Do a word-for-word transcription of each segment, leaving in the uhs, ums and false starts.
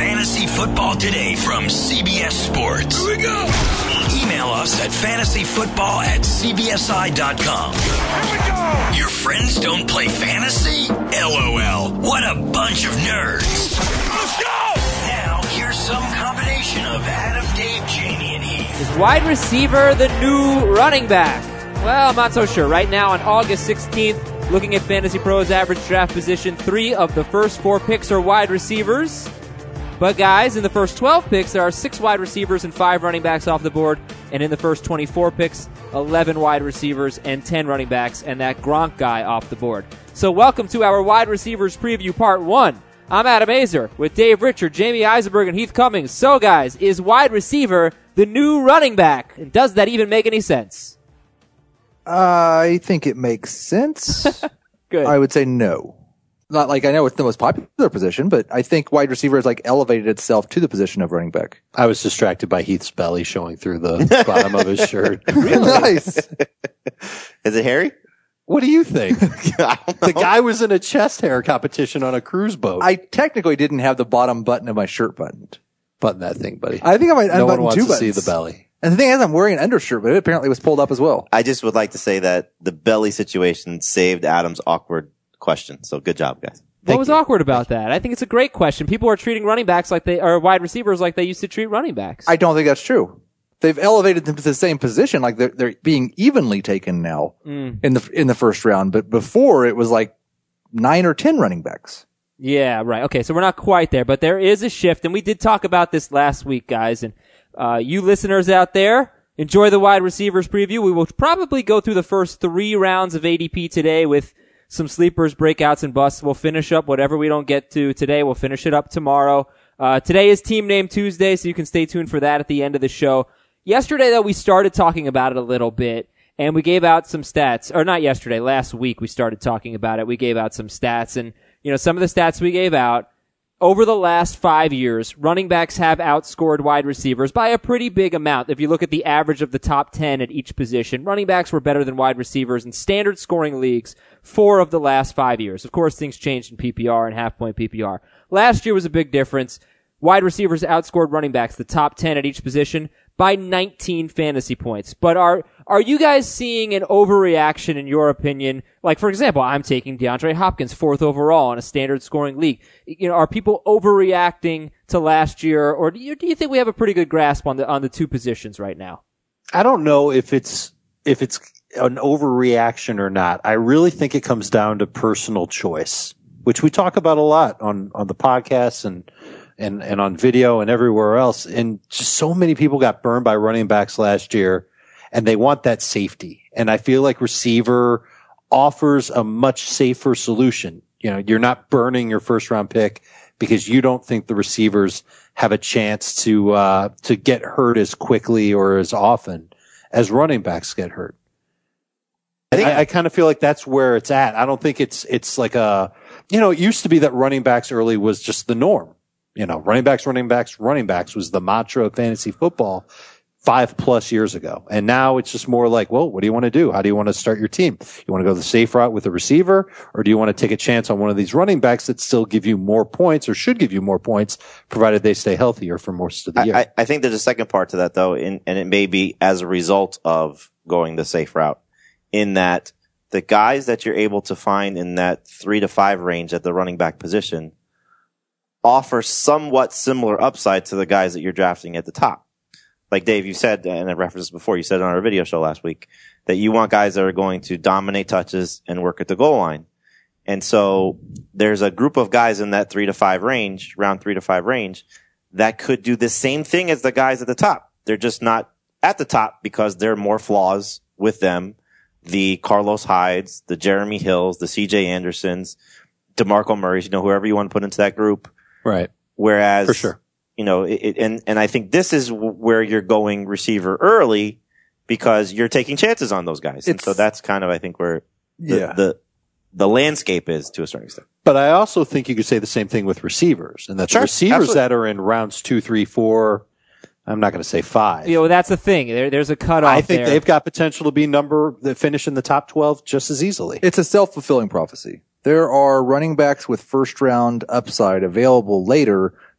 Fantasy Football Today from C B S Sports. Here we go. Email us at fantasyfootball at c b s i dot com. Here we go. Your friends don't play fantasy? LOL. What a bunch of nerds. Let's go. Now, here's some combination of Adam, Dave, Jamie, and Heath. Is wide receiver the new running back? Well, I'm not so sure. Right now on August sixteenth, looking at Fantasy Pros average draft position, three of the first four picks are wide receivers. But guys, in the first twelve picks, there are six wide receivers and five running backs off the board. And in the first twenty-four picks, eleven wide receivers and ten running backs, and that Gronk guy off the board. So welcome to our wide receivers preview part one. I'm Adam Azer with Dave Richard, Jamie Eisenberg, and Heath Cummings. So guys, is wide receiver the new running back? And does that even make any sense? I think it makes sense. Good. I would say no. Not like I know it's the most popular position, but I think wide receiver has like elevated itself to the position of running back. I was distracted by Heath's belly showing through the bottom of his shirt. Really nice. Is it hairy? What do you think? The guy was in a chest hair competition on a cruise boat. I technically didn't have the bottom button of my shirt buttoned. Button that thing, buddy. I think I might no one unbutton wants two to buttons. see the belly. And the thing is, I'm wearing an undershirt, but it apparently was pulled up as well. I just would like to say that the belly situation saved Adam's awkward question. So good job, guys. What Thank was you. awkward about that? I think it's a great question. People are treating running backs like they are wide receivers like they used to treat running backs. I don't think that's true. They've elevated them to the same position, like they're they're being evenly taken now Mm. in the in the first round. But before it was like nine or ten running backs. Yeah, right. Okay, so we're not quite there, but there is a shift, and we did talk about this last week, guys. And uh, you listeners out there, enjoy the wide receivers preview. We will probably go through the first three rounds of A D P today with some sleepers, breakouts, and busts. We'll finish up whatever we don't get to today. We'll finish it up tomorrow. Uh, today is Team Name Tuesday, so you can stay tuned for that at the end of the show. Yesterday, though, we started talking about it a little bit, and we gave out some stats. Or not yesterday, last week we started talking about it. We gave out some stats, and, you know, some of the stats we gave out, over the last five years, running backs have outscored wide receivers by a pretty big amount. If you look at the average of the top ten at each position, running backs were better than wide receivers in standard scoring leagues four of the last five years. Of course, things changed in P P R and half-point P P R. Last year was a big difference. Wide receivers outscored running backs, the top ten at each position, by nineteen fantasy points. But are are you guys seeing an overreaction in your opinion? Like, for example, I'm taking DeAndre Hopkins fourth overall in a standard scoring league. You know, are people overreacting to last year, or do you, do you think we have a pretty good grasp on the on the two positions right now? I don't know if it's if it's an overreaction or not. I really think it comes down to personal choice, which we talk about a lot on on the podcast and and and on video and everywhere else. And just so many people got burned by running backs last year, and they want that safety. And I feel like receiver offers a much safer solution. You know, you're not burning your first round pick because you don't think the receivers have a chance to uh to get hurt as quickly or as often as running backs get hurt. I think I, I kind of feel like that's where it's at. I don't think it's it's like a, you know, it used to be that running backs early was just the norm. You know, running backs, running backs, running backs was the mantra of fantasy football five plus years ago. And now it's just more like, well, what do you want to do? How do you want to start your team? You want to go the safe route with a receiver, or do you want to take a chance on one of these running backs that still give you more points or should give you more points, provided they stay healthier for most of the year? I, I think there's a second part to that, though, in, and it may be as a result of going the safe route, in that the guys that you're able to find in that three to five range at the running back position offer somewhat similar upside to the guys that you're drafting at the top. Like Dave, you said, and I referenced this before, you said on our video show last week, that you want guys that are going to dominate touches and work at the goal line. And so there's a group of guys in that three to five range, round three to five range, that could do the same thing as the guys at the top. They're just not at the top because there are more flaws with them. The Carlos Hydes, the Jeremy Hills, the C J Andersons, DeMarco Murray's, you know, whoever you want to put into that group. Right. Whereas, for sure. You know, it, it, and, and I think this is where you're going receiver early because you're taking chances on those guys. And so that's kind of, I think, where the, Yeah. the, the landscape is to a certain extent. But I also think you could say the same thing with receivers, and that's Sure, receivers absolutely. that are in rounds two, three, four. I'm not going to say five. You know, that's the thing. There, there's a cutoff I think there. they've got potential to be number that finish in the top twelve just as easily. It's a self-fulfilling prophecy. There are running backs with first round upside available later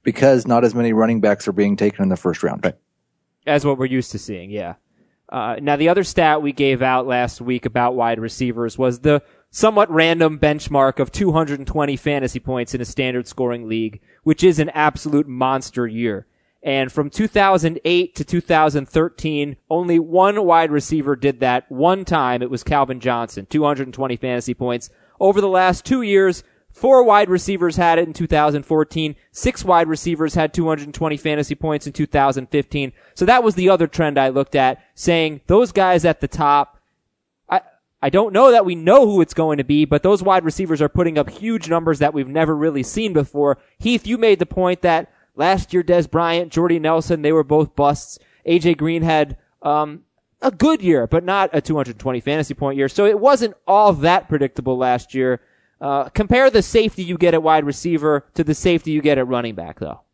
because not as many running backs are being taken in the first round. Right. As what we're used to seeing, yeah. Uh, now, the other stat we gave out last week about wide receivers was the somewhat random benchmark of two hundred twenty fantasy points in a standard scoring league, which is an absolute monster year. And from two thousand eight to two thousand thirteen, only one wide receiver did that one time. It was Calvin Johnson, two hundred twenty fantasy points. Over the last two years, four wide receivers had it in two thousand fourteen. Six wide receivers had two hundred twenty fantasy points in two thousand fifteen. So that was the other trend I looked at, saying those guys at the top, I, I don't know that we know who it's going to be, but those wide receivers are putting up huge numbers that we've never really seen before. Heath, you made the point that last year, Des Bryant, Jordy Nelson, they were both busts. A J Green had um, a good year, but not a two hundred twenty fantasy point year. So it wasn't all that predictable last year. Uh, compare the safety you get at wide receiver to the safety you get at running back, though.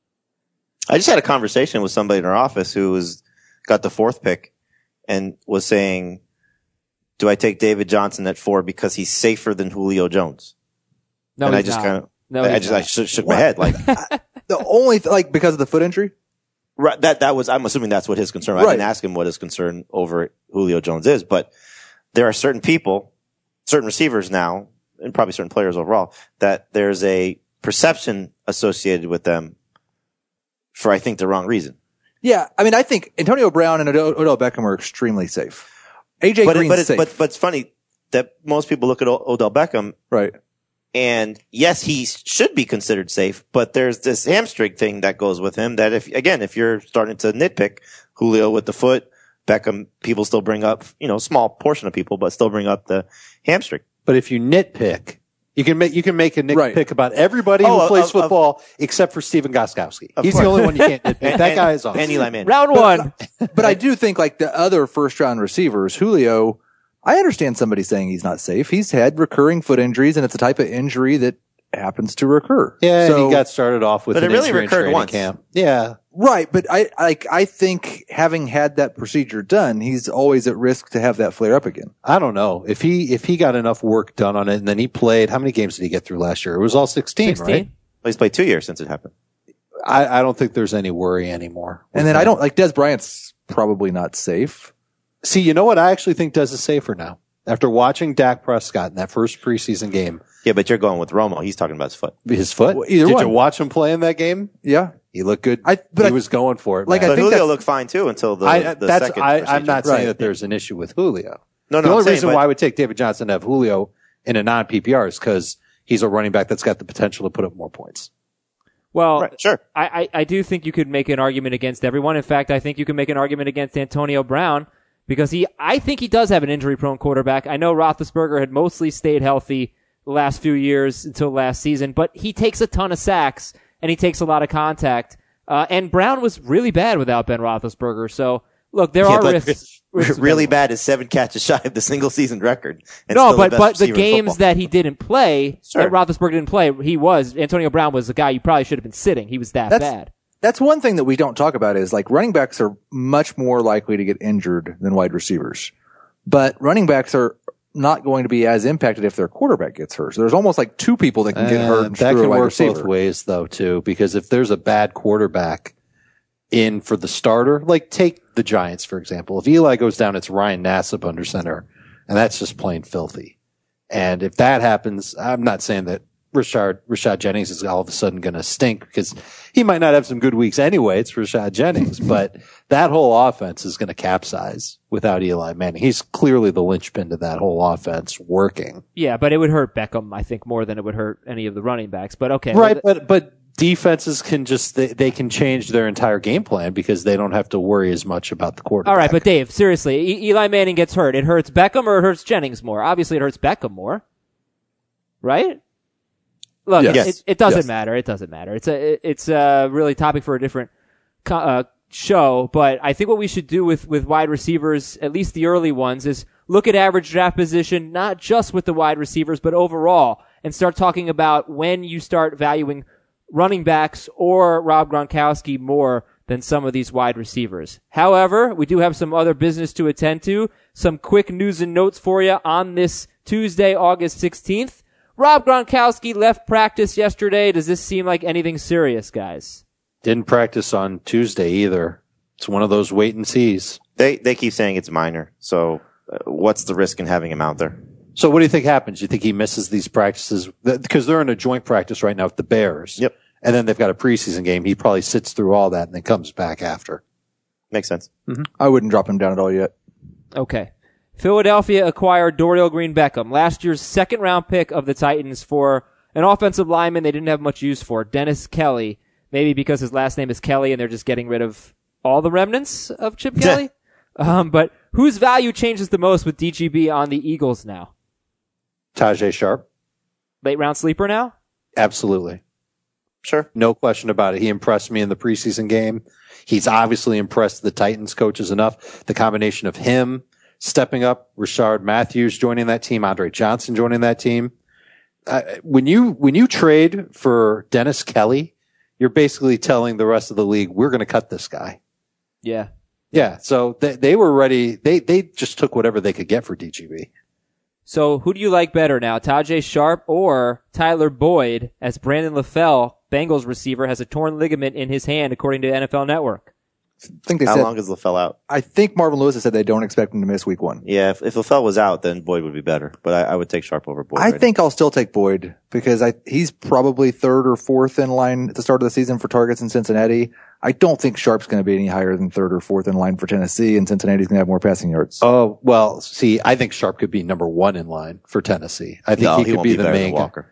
I just had a conversation with somebody in our office who was got the fourth pick and was saying, do I take David Johnson at four because he's safer than Julio Jones? No, and I he's just not. kind of, No, I he's just, not. I shook, shook my head. Like, The only, th- like, because of the foot injury? right, that, that was, I'm assuming that's what his concern was. I Right. didn't ask him what his concern over Julio Jones is, but there are certain people, certain receivers now, and probably certain players overall, that there's a perception associated with them for, I think, the wrong reason. Yeah, I mean, I think Antonio Brown and Od- Odell Beckham are extremely safe. A J But, it, Green's but, it's, safe. but, but it's funny that most people look at o- Odell Beckham right. and yes, he should be considered safe, but there's this hamstring thing that goes with him that if, again, if you're starting to nitpick Julio with the foot, Beckham, people still bring up, you know, small portion of people, but still bring up the hamstring. But if you nitpick, you can make you can make a nitpick Right. about everybody Oh, who of- plays of- football except for Steven Gostkowski. Of He's course. the only one you can't nitpick. And- that and- guy is awesome. And Eli Manning. Round one. But I do think, like, the other first round receivers, Julio, I understand somebody saying he's not safe. He's had recurring foot injuries, and it's a type of injury that happens to recur. Yeah, so, and he got started off with But an it really injury in recurred training once. camp. Yeah. right. But I, like, I think having had that procedure done, he's always at risk to have that flare up again. I don't know. If he if he got enough work done on it and then he played, how many games did he get through last year? It was all sixteen, right? sixteen. Well, he's played two years since it happened. I, I don't think there's any worry anymore. And then I don't, like, Des Bryant's probably not safe. See, you know what? I actually think Des is safer now. After watching Dak Prescott in that first preseason game, Yeah, but you're going with Romo. He's talking about his foot. his foot. Well, either Did one. you watch him play in that game? Yeah. He looked good. I- but he I- was going for it. like, man. I But think Julio that's- looked fine too until the, I, the that's, second I, procedure. I'm not saying Right. that there's an issue with Julio. No, no, the I'm only saying, reason but- why I would take David Johnson to have Julio in a non-P P R is because he's a running back that's got the potential to put up more points. Well, Right, sure. I, I, I do think you could make an argument against everyone. In fact, I think you can make an argument against Antonio Brown because he, I think he does have an injury-prone quarterback. I know Roethlisberger had mostly stayed healthy the last few years until last season, but he takes a ton of sacks and he takes a lot of contact. Uh, and Brown was really bad without Ben Roethlisberger. So, look, there Yeah, are but risks. risks with really everyone. bad is seven catches shy of the single season record. And No, still but best but the receiver in games football. that he didn't play, Sure. that Roethlisberger didn't play, he was Antonio Brown was the guy you probably should have been sitting. He was that That's, bad. that's one thing that we don't talk about is, like, running backs are much more likely to get injured than wide receivers. But running backs are not going to be as impacted if their quarterback gets hurt. So there's almost like two people that can get hurt Uh, and that screw a can wide work receiver. both ways, though, too, because if there's a bad quarterback in for the starter, like take the Giants, for example. If Eli goes down, it's Ryan Nassib under center, and that's just plain filthy. And if that happens, I'm not saying that Rashard, Rashad Jennings is all of a sudden going to stink because he might not have some good weeks anyway. It's Rashad Jennings, but that whole offense is going to capsize without Eli Manning. He's clearly the linchpin to that whole offense working. Yeah, but it would hurt Beckham, I think, more than it would hurt any of the running backs. But okay. Right, well, but but defenses can just they, they can change their entire game plan because they don't have to worry as much about the quarterback. all right, but Dave, seriously, e- Eli Manning gets hurt. It hurts Beckham or it hurts Jennings more? Obviously, it hurts Beckham more. Right? Look, Yes. it, it doesn't Yes. matter. It doesn't matter. It's a it- it's a really topic for a different co- uh, show. But I think what we should do with with wide receivers, at least the early ones, is look at average draft position, not just with the wide receivers, but overall, and start talking about when you start valuing running backs or Rob Gronkowski more than some of these wide receivers. However, we do have some other business to attend to. Some quick news and notes for you on this Tuesday, August sixteenth. Rob Gronkowski left practice yesterday. Does this seem like anything serious, guys? Didn't practice on Tuesday either. It's one of those wait and sees. They they keep saying it's minor. So uh, what's the risk in having him out there? So what do you think happens? You think he misses these practices? Because they're in a joint practice right now with the Bears. Yep. And then they've got a preseason game. He probably sits through all that and then comes back after. Makes sense. Mm-hmm. I wouldn't drop him down at all yet. Okay. Philadelphia acquired Dorial Green-Beckham, last year's second-round pick of the Titans, for an offensive lineman they didn't have much use for, Dennis Kelly. Maybe because his last name is Kelly and they're just getting rid of all the remnants of Chip Kelly. um, but whose value changes the most with D G B on the Eagles now? Tajay Sharp. Late round sleeper now? Absolutely. Sure. No question about it. He impressed me in the preseason game. He's obviously impressed the Titans coaches enough. The combination of him stepping up, Rashard Matthews joining that team, Andre Johnson joining that team. Uh, when you, when you trade for Dennis Kelly, you're basically telling the rest of the league, we're going to cut this guy. Yeah. Yeah. So they, they were ready. They, they just took whatever they could get for D G B. So who do you like better now, Tajay Sharp or Tyler Boyd, as Brandon LaFell, Bengals receiver, has a torn ligament in his hand, according to N F L Network? I think they How said, long is LaFell out? I think Marvin Lewis has said they don't expect him to miss week one. Yeah, if, if LaFell was out, then Boyd would be better. But I, I would take Sharp over Boyd. I right think I'll still take Boyd because I, he's probably third or fourth in line at the start of the season for targets in Cincinnati. I don't think Sharp's going to be any higher than third or fourth in line for Tennessee, and Cincinnati's going to have more passing yards. Oh, well, see, I think Sharp could be number one in line for Tennessee. I think no, he he could won't be, be the better main than guy. Walker.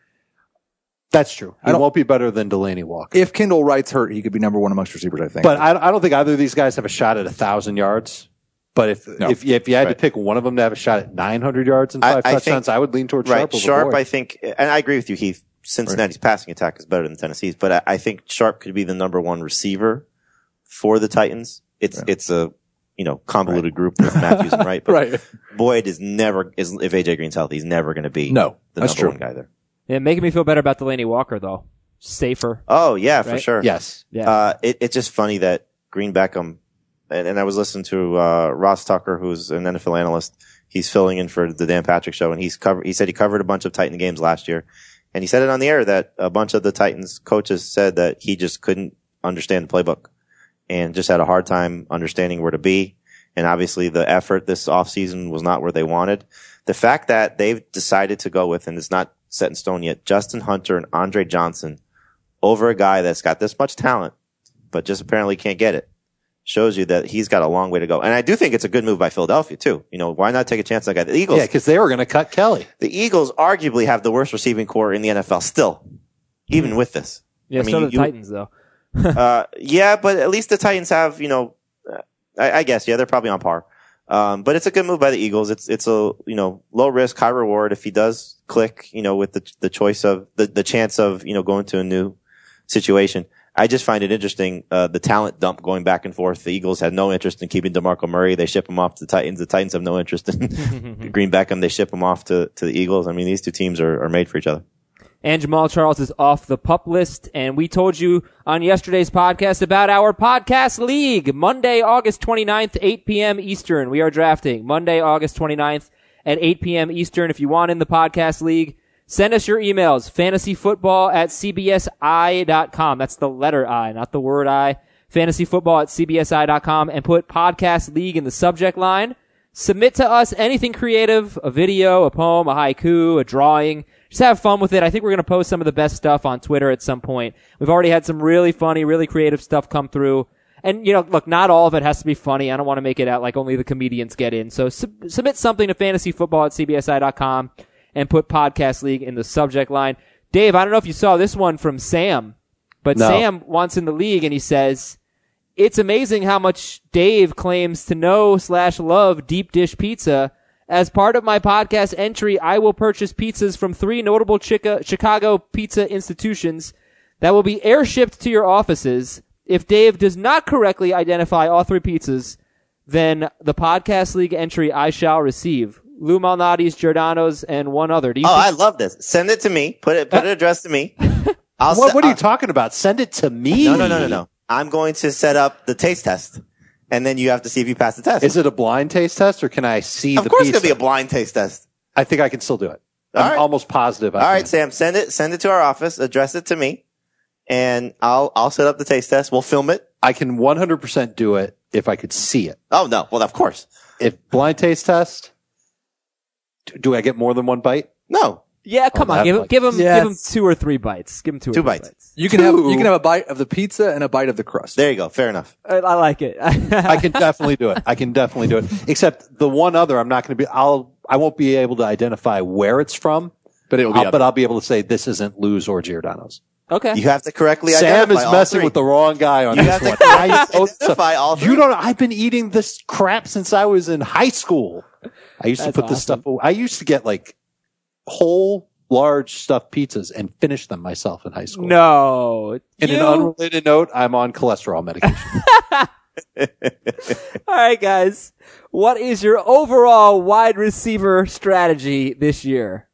That's true. He I don't- won't be better than Delaney Walker. If Kendall Wright's hurt, he could be number one amongst receivers, I think. But I, I don't think either of these guys have a shot at a thousand yards. But if No. if if you had Right. to pick one of them to have a shot at nine hundred yards and I- five I touchdowns, think- I would lean towards Right. Sharp. over Sharp, Boyd. I think, and I agree with you, Heath. Cincinnati's passing attack is better than Tennessee's, but I, I think Sharp could be the number one receiver for the Titans. It's Yeah. it's a you know convoluted group with Matthews and Wright, but right. Boyd is never is if A J Green's healthy, he's never going to be No, the that's number true. one guy there. Yeah, making me feel better about Delaney Walker, though. Safer. Oh yeah, for Right? sure. Yes. Yeah. Uh, it, it's just funny that Green Beckham, and, and I was listening to uh, Ross Tucker, who's an N F L analyst. He's filling in for the Dan Patrick Show, and he's covered. He said he covered a bunch of Titan games last year, and he said it on the air that a bunch of the Titans coaches said that he just couldn't understand the playbook, and just had a hard time understanding where to be. And obviously, the effort this offseason was not where they wanted. The fact that they've decided to go with, and it's not set in stone yet, Justin Hunter and Andre Johnson over a guy that's got this much talent, but just apparently can't get it, shows you that he's got a long way to go. And I do think it's a good move by Philadelphia, too. You know, why not take a chance on that guy? The Eagles, Yeah, because they were going to cut Kelly. the Eagles arguably have the worst receiving core in the N F L still, even with this. Yeah, I mean, so do the you- Titans, though. uh, yeah, but at least the Titans have, you know, uh, I, I guess, yeah, they're probably on par. Um, but it's a good move by the Eagles. It's, it's a, you know, low risk, high reward. If he does click, you know, with the, the choice of the, the chance of, you know, going to a new situation. I just find it interesting, uh, the talent dump going back and forth. The Eagles had no interest in keeping DeMarco Murray. They ship him off to the Titans. The Titans have no interest in Green Beckham. They ship him off to, to the Eagles. I mean, these two teams are, are made for each other. And Jamal Charles is off the PUP list. And we told you on yesterday's podcast about our podcast league. Monday, August twenty-ninth, eight p.m. Eastern. We are drafting Monday, August twenty-ninth at eight p.m. Eastern. If you want in the podcast league, send us your emails. fantasyfootball at c b s i dot com. That's the letter I, not the word I. fantasyfootball at c b s i dot com, and put podcast league in the subject line. Submit to us anything creative, a video, a poem, a haiku, a drawing. Just have fun with it. I think we're going to post some of the best stuff on Twitter at some point. We've already had some really funny, really creative stuff come through. And, you know, look, not all of it has to be funny. I don't want to make it out like only the comedians get in. So sub- submit something to fantasyfootball at c b s i dot com and put podcast league in the subject line. Dave, I don't know if you saw this one from Sam, but No. Sam wants in the league and he says, it's amazing how much Dave claims to know slash love deep dish pizza. As part of my podcast entry, I will purchase pizzas from three notable Chica- Chicago pizza institutions that will be airshipped to your offices. If Dave does not correctly identify all three pizzas, then the podcast league entry I shall receive. Lou Malnati's, Giordano's, and one other. Do you Oh, think- I love this. Send it to me. Put it, put it addressed to me. I'll What, se- what are you I'll- talking about? Send it to me. No, no, no, no, no. I'm going to set up the taste test, and then you have to see if you pass the test. Is it a blind taste test or can I see of the course, pizza? it's going to be a blind taste test. I think I can still do it. All I'm right. almost positive. I All right, can. Sam, send it, send it to our office, address it to me, and I'll, I'll set up the taste test. We'll film it. I can one hundred percent do it if I could see it. Oh, no. Well, of course. If blind taste test, do- do I get more than one bite? No. Yeah, come Oh, on, that give him, like- give him, Yes. give him two or three bites. Give him two, or Two three bites. bites. You can have Two. you can have a bite of the pizza and a bite of the crust. There you go. Fair enough. I, I like it. I can definitely do it. I can definitely do it. Except the one other, I'm not going to be. I'll. I won't be able to identify where it's from, But it'll be I'll- up. but I'll be able to say this isn't Lou's or Giordano's. Okay. You have to correctly Sam identify is all messing three. with the wrong guy on You this have to one. correctly I know stuff. identify all three. You don't know. I've been eating this crap since I was in high school. I used That's to put this awesome. stuff away. I used to get like whole large stuffed pizzas and finish them myself in high school. No. In You- an unrelated note, I'm on cholesterol medication. All right, guys. What is your overall wide receiver strategy this year?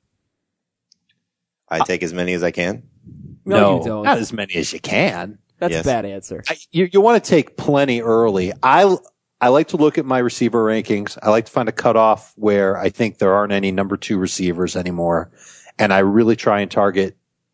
I take as many as I can. No, you don't. not as many as you can. That's Yes. a bad answer. I, you you want to take plenty early. I I like to look at my receiver rankings. I like to find a cutoff where I think there aren't any number two receivers anymore, and I really try and target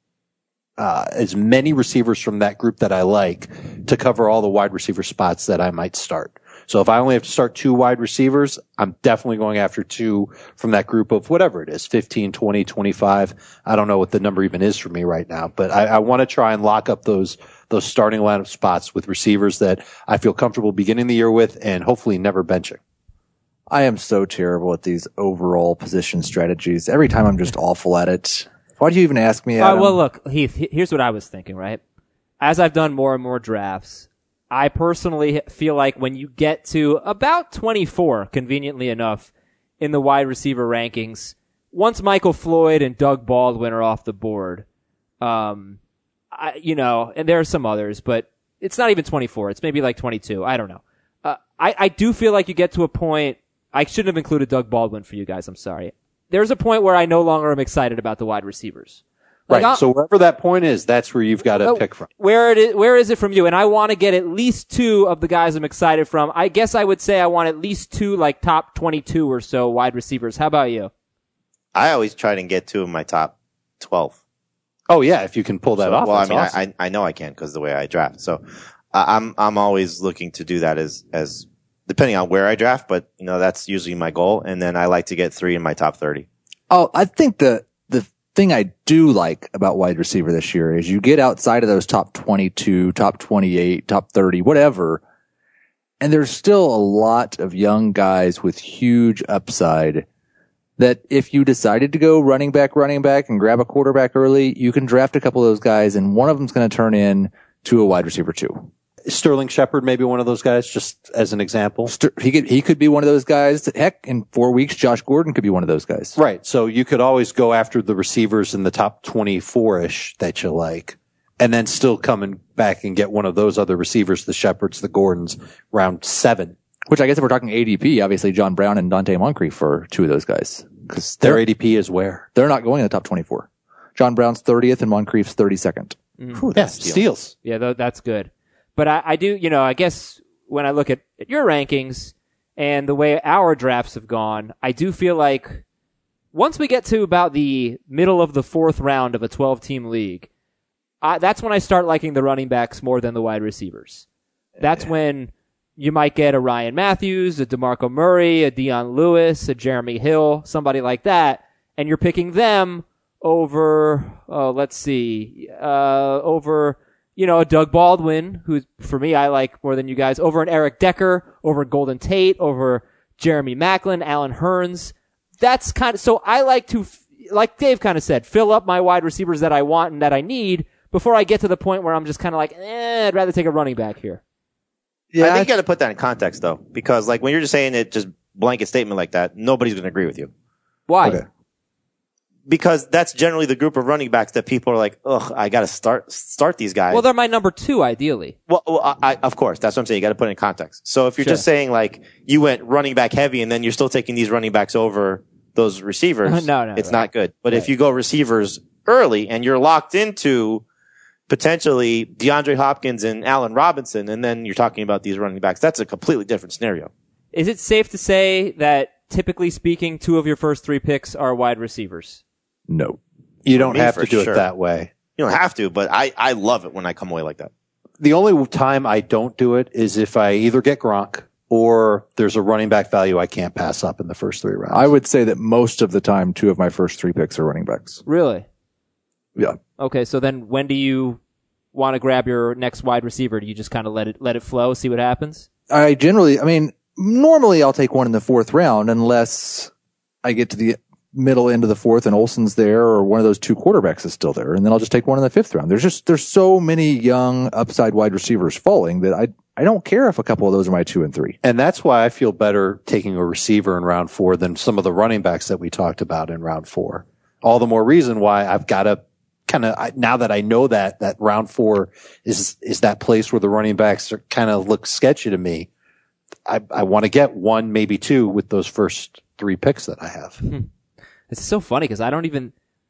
uh, as many receivers from that group that I like to cover all the wide receiver spots that I might start. So if I only have to start two wide receivers, I'm definitely going after two from that group of whatever it is, fifteen, twenty, twenty-five. I don't know what the number even is for me right now, but I, I want to try and lock up those those starting lineup spots with receivers that I feel comfortable beginning the year with and hopefully never benching. I am so terrible at these overall position strategies. Every time I'm just awful at it. Why do you even ask me? All right, Adam? well, look, Heath, he- here's what I was thinking, right? As I've done more and more drafts, I personally feel like when you get to about twenty-four, conveniently enough, in the wide receiver rankings, once Michael Floyd and Doug Baldwin are off the board, um, I, you know, and there are some others, but it's not even twenty-four. It's maybe like twenty-two. I don't know. Uh, I, I do feel like you get to a point, I shouldn't have included Doug Baldwin for you guys. I'm sorry. There's a point where I no longer am excited about the wide receivers. Like, Right. I'll- So wherever that point is, that's where you've got to Oh, pick from. Where it is, where is it from you? And I want to get at least two of the guys I'm excited from. I guess I would say I want at least two, like top twenty-two or so wide receivers. How about you? I always try to get two of my top twelve. Oh yeah, if you can pull that So, off. well, I that's mean, awesome. I, I I know I can because the way I draft. So uh, I'm I'm always looking to do that as as depending on where I draft, but you know that's usually my goal. And then I like to get three in my top thirty. Oh, I think the the thing I do like about wide receiver this year is you get outside of those top twenty-two, top twenty-eight, top thirty, whatever, and there's still a lot of young guys with huge upside that if you decided to go running back, running back and grab a quarterback early, you can draft a couple of those guys and one of them's going to turn in to a wide receiver too. Sterling Shepard, maybe one of those guys, just as an example. St- He could, he could be one of those guys. Heck, in four weeks, Josh Gordon could be one of those guys. Right. So you could always go after the receivers in the top twenty-four-ish that you like, and then still coming back and get one of those other receivers, the Shepards, the Gordons, round seven. Which I guess if we're talking A D P, obviously John Brown and Dante Moncrief are two of those guys. Cause Their they're, A D P is where? they're not going in the top twenty-four. John Brown's thirtieth and Moncrief's thirty-second. Yeah, steals. Yeah, th- that's good. But I, I do, you know, I guess when I look at, at your rankings and the way our drafts have gone, I do feel like once we get to about the middle of the fourth round of a twelve-team league, I, that's when I start liking the running backs more than the wide receivers. That's when you might get a Ryan Matthews, a DeMarco Murray, a Deion Lewis, a Jeremy Hill, somebody like that, and you're picking them over, oh, let's see, uh, over, you know, Doug Baldwin, who for me I like more than you guys, over an Eric Decker, over Golden Tate, over Jeremy Maclin, Alan Hearns. That's kind of, so I like to, like Dave kind of said, fill up my wide receivers that I want and that I need before I get to the point where I'm just kind of like, eh, I'd rather take a running back here. Yeah, I think you got to put that in context though, because like when you're just saying it, just blanket statement like that, nobody's going to agree with you. Why? Okay. Because that's generally the group of running backs that people are like, ugh, I got to start start these guys. Well, they're my number two, ideally. Well, well I, I, of course, that's what I'm saying. You got to put it in context. So if you're Sure. just saying like you went running back heavy and then you're still taking these running backs over those receivers, No, no, it's right. not good. But if you go receivers early and you're locked into potentially DeAndre Hopkins and Allen Robinson, and then you're talking about these running backs, that's a completely different scenario. Is it safe to say that typically speaking, two of your first three picks are wide receivers? No. You don't me, have for to do sure. it that way. You don't have to, but I, I love it when I come away like that. The only time I don't do it is if I either get Gronk or there's a running back value I can't pass up in the first three rounds. I would say that most of the time, two of my first three picks are running backs. Really? Yeah. Okay, so then when do you want to grab your next wide receiver? Do you just kind of let it let it flow, see what happens? I generally, I mean, normally I'll take one in the fourth round unless I get to the middle end of the fourth and Olsen's there or one of those two quarterbacks is still there. And then I'll just take one in the fifth round. There's just, there's so many young upside wide receivers falling that I, I don't care if a couple of those are my two and three. And that's why I feel better taking a receiver in round four than some of the running backs that we talked about in round four. All the more reason why I've got to kind of, now that I know that, that round four is, is that place where the running backs are kind of look sketchy to me. I, I want to get one, maybe two with those first three picks that I have. Hmm. It's so funny because I don't even,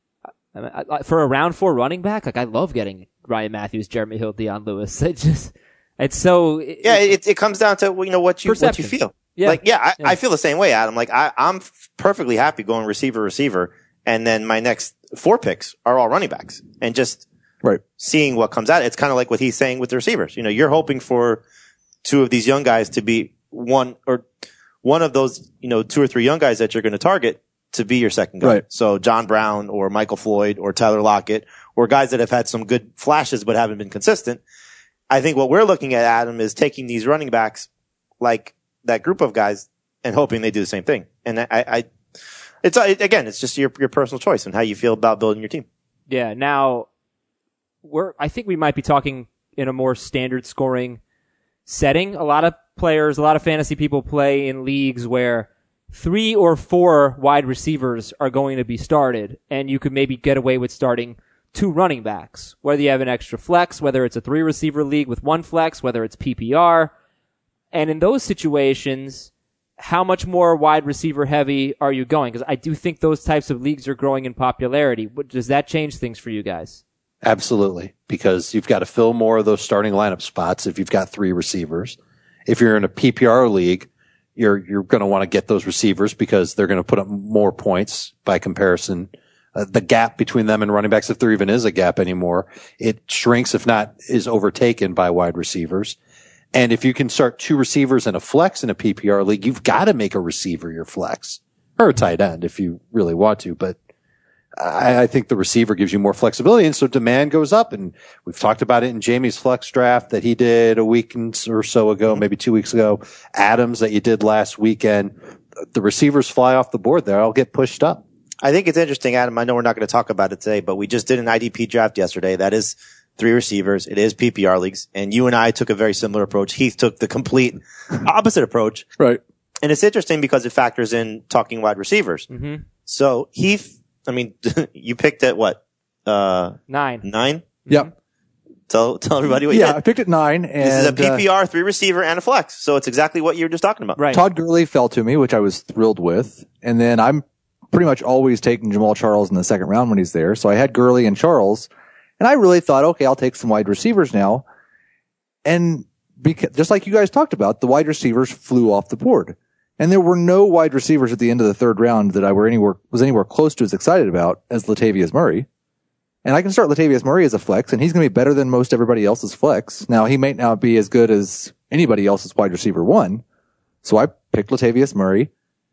I mean, I, for a round four running back, like I love getting Ryan Matthews, Jeremy Hill, Deion Lewis. It just, it's so. It, Yeah, it, it comes down to, you know, what you, what you Perception. feel. Yeah. Like, yeah, I, Yeah. I feel the same way, Adam. Like, I, I'm f- perfectly happy going receiver, receiver, and then my next four picks are all running backs, and just Right. seeing what comes out. It's kind of like what he's saying with the receivers. You know, you're hoping for two of these young guys to be one or one of those, you know, two or three young guys that you're going to target to be your second guy. Right. So John Brown or Michael Floyd or Tyler Lockett or guys that have had some good flashes but haven't been consistent. I think what we're looking at, Adam, is taking these running backs like that group of guys and hoping they do the same thing. And I, I it's it, again, it's just your your personal choice and how you feel about building your team. Yeah. Now, we're. I think we might be talking in a more standard scoring setting. A lot of players, a lot of fantasy people play in leagues where three or four wide receivers are going to be started, and you could maybe get away with starting two running backs. Whether you have an extra flex, whether it's a three receiver league with one flex, whether it's P P R, and in those situations, how much more wide receiver heavy are you going? Because I do think those types of leagues are growing in popularity. What- Does that change things for you guys? Absolutely. Because you've got to fill more of those starting lineup spots if you've got three receivers. If you're in a P P R league, you're, you're going to want to get those receivers because they're going to put up more points by comparison. Uh, the gap between them and running backs, if there even is a gap anymore, it shrinks, if not is overtaken by wide receivers. And if you can start two receivers and a flex in a P P R league, you've got to make a receiver your flex or a tight end if you really want to. But I, I think the receiver gives you more flexibility. And so demand goes up. And we've talked about it in Jamie's flex draft that he did a week or so ago, mm-hmm. maybe two weeks ago. Adams that you did last weekend. The receivers fly off the board there. I'll get pushed up. I think it's interesting, Adam. I know we're not going to talk about it today, but we just did an I D P draft yesterday. That is three receivers. It is P P R leagues. And you and I took a very similar approach. Heath took the complete opposite approach. Right. And it's interesting because it factors in talking wide receivers. Mm-hmm. So Heath, I mean, you picked at what? Uh, Nine. nine? Yep. Tell, tell everybody what you Yeah, did. I picked at nine. And, This is a P P R, uh, three receiver, and a flex. So it's exactly what you were just talking about. Right. Todd Gurley fell to me, which I was thrilled with. And then I'm pretty much always taking Jamal Charles in the second round when he's there. So I had Gurley and Charles. And I really thought, okay, I'll take some wide receivers now. And because, just like you guys talked about, the wide receivers flew off the board. And there were no wide receivers at the end of the third round that I were anywhere, was anywhere close to as excited about as Latavius Murray. And I can start Latavius Murray as a flex, and he's going to be better than most everybody else's flex. Now, he may not be as good as anybody else's wide receiver one. So I picked Latavius Murray.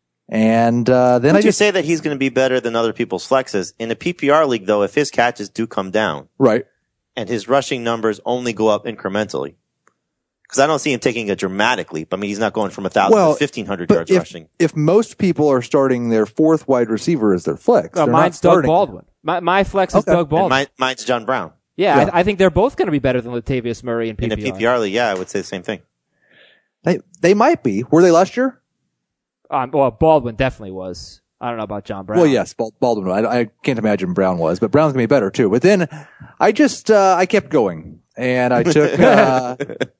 And uh, then Would I you just say that he's going to be better than other people's flexes? In a P P R league, though, if his catches do come down right. and his rushing numbers only go up incrementally, because I don't see him taking a dramatic leap. I mean, he's not going from one thousand Well, to fifteen hundred but yards if, rushing. if most people are starting their fourth wide receiver as their flex, Oh, they're mine's not Doug starting. Baldwin. My, my flex is Okay. Doug And Baldwin. mine, mine's John Brown. yeah, Yeah. I, I think they're both going to be better than Latavius Murray in P P R. In a P P R league, yeah, I would say the same thing. They they might be. Were they last year? Um, well, Baldwin definitely was. I don't know about John Brown. Well, yes, Bal- Baldwin. I, I can't imagine Brown was, but Brown's gonna be better too. But then I just uh, I kept going, and I took. Uh,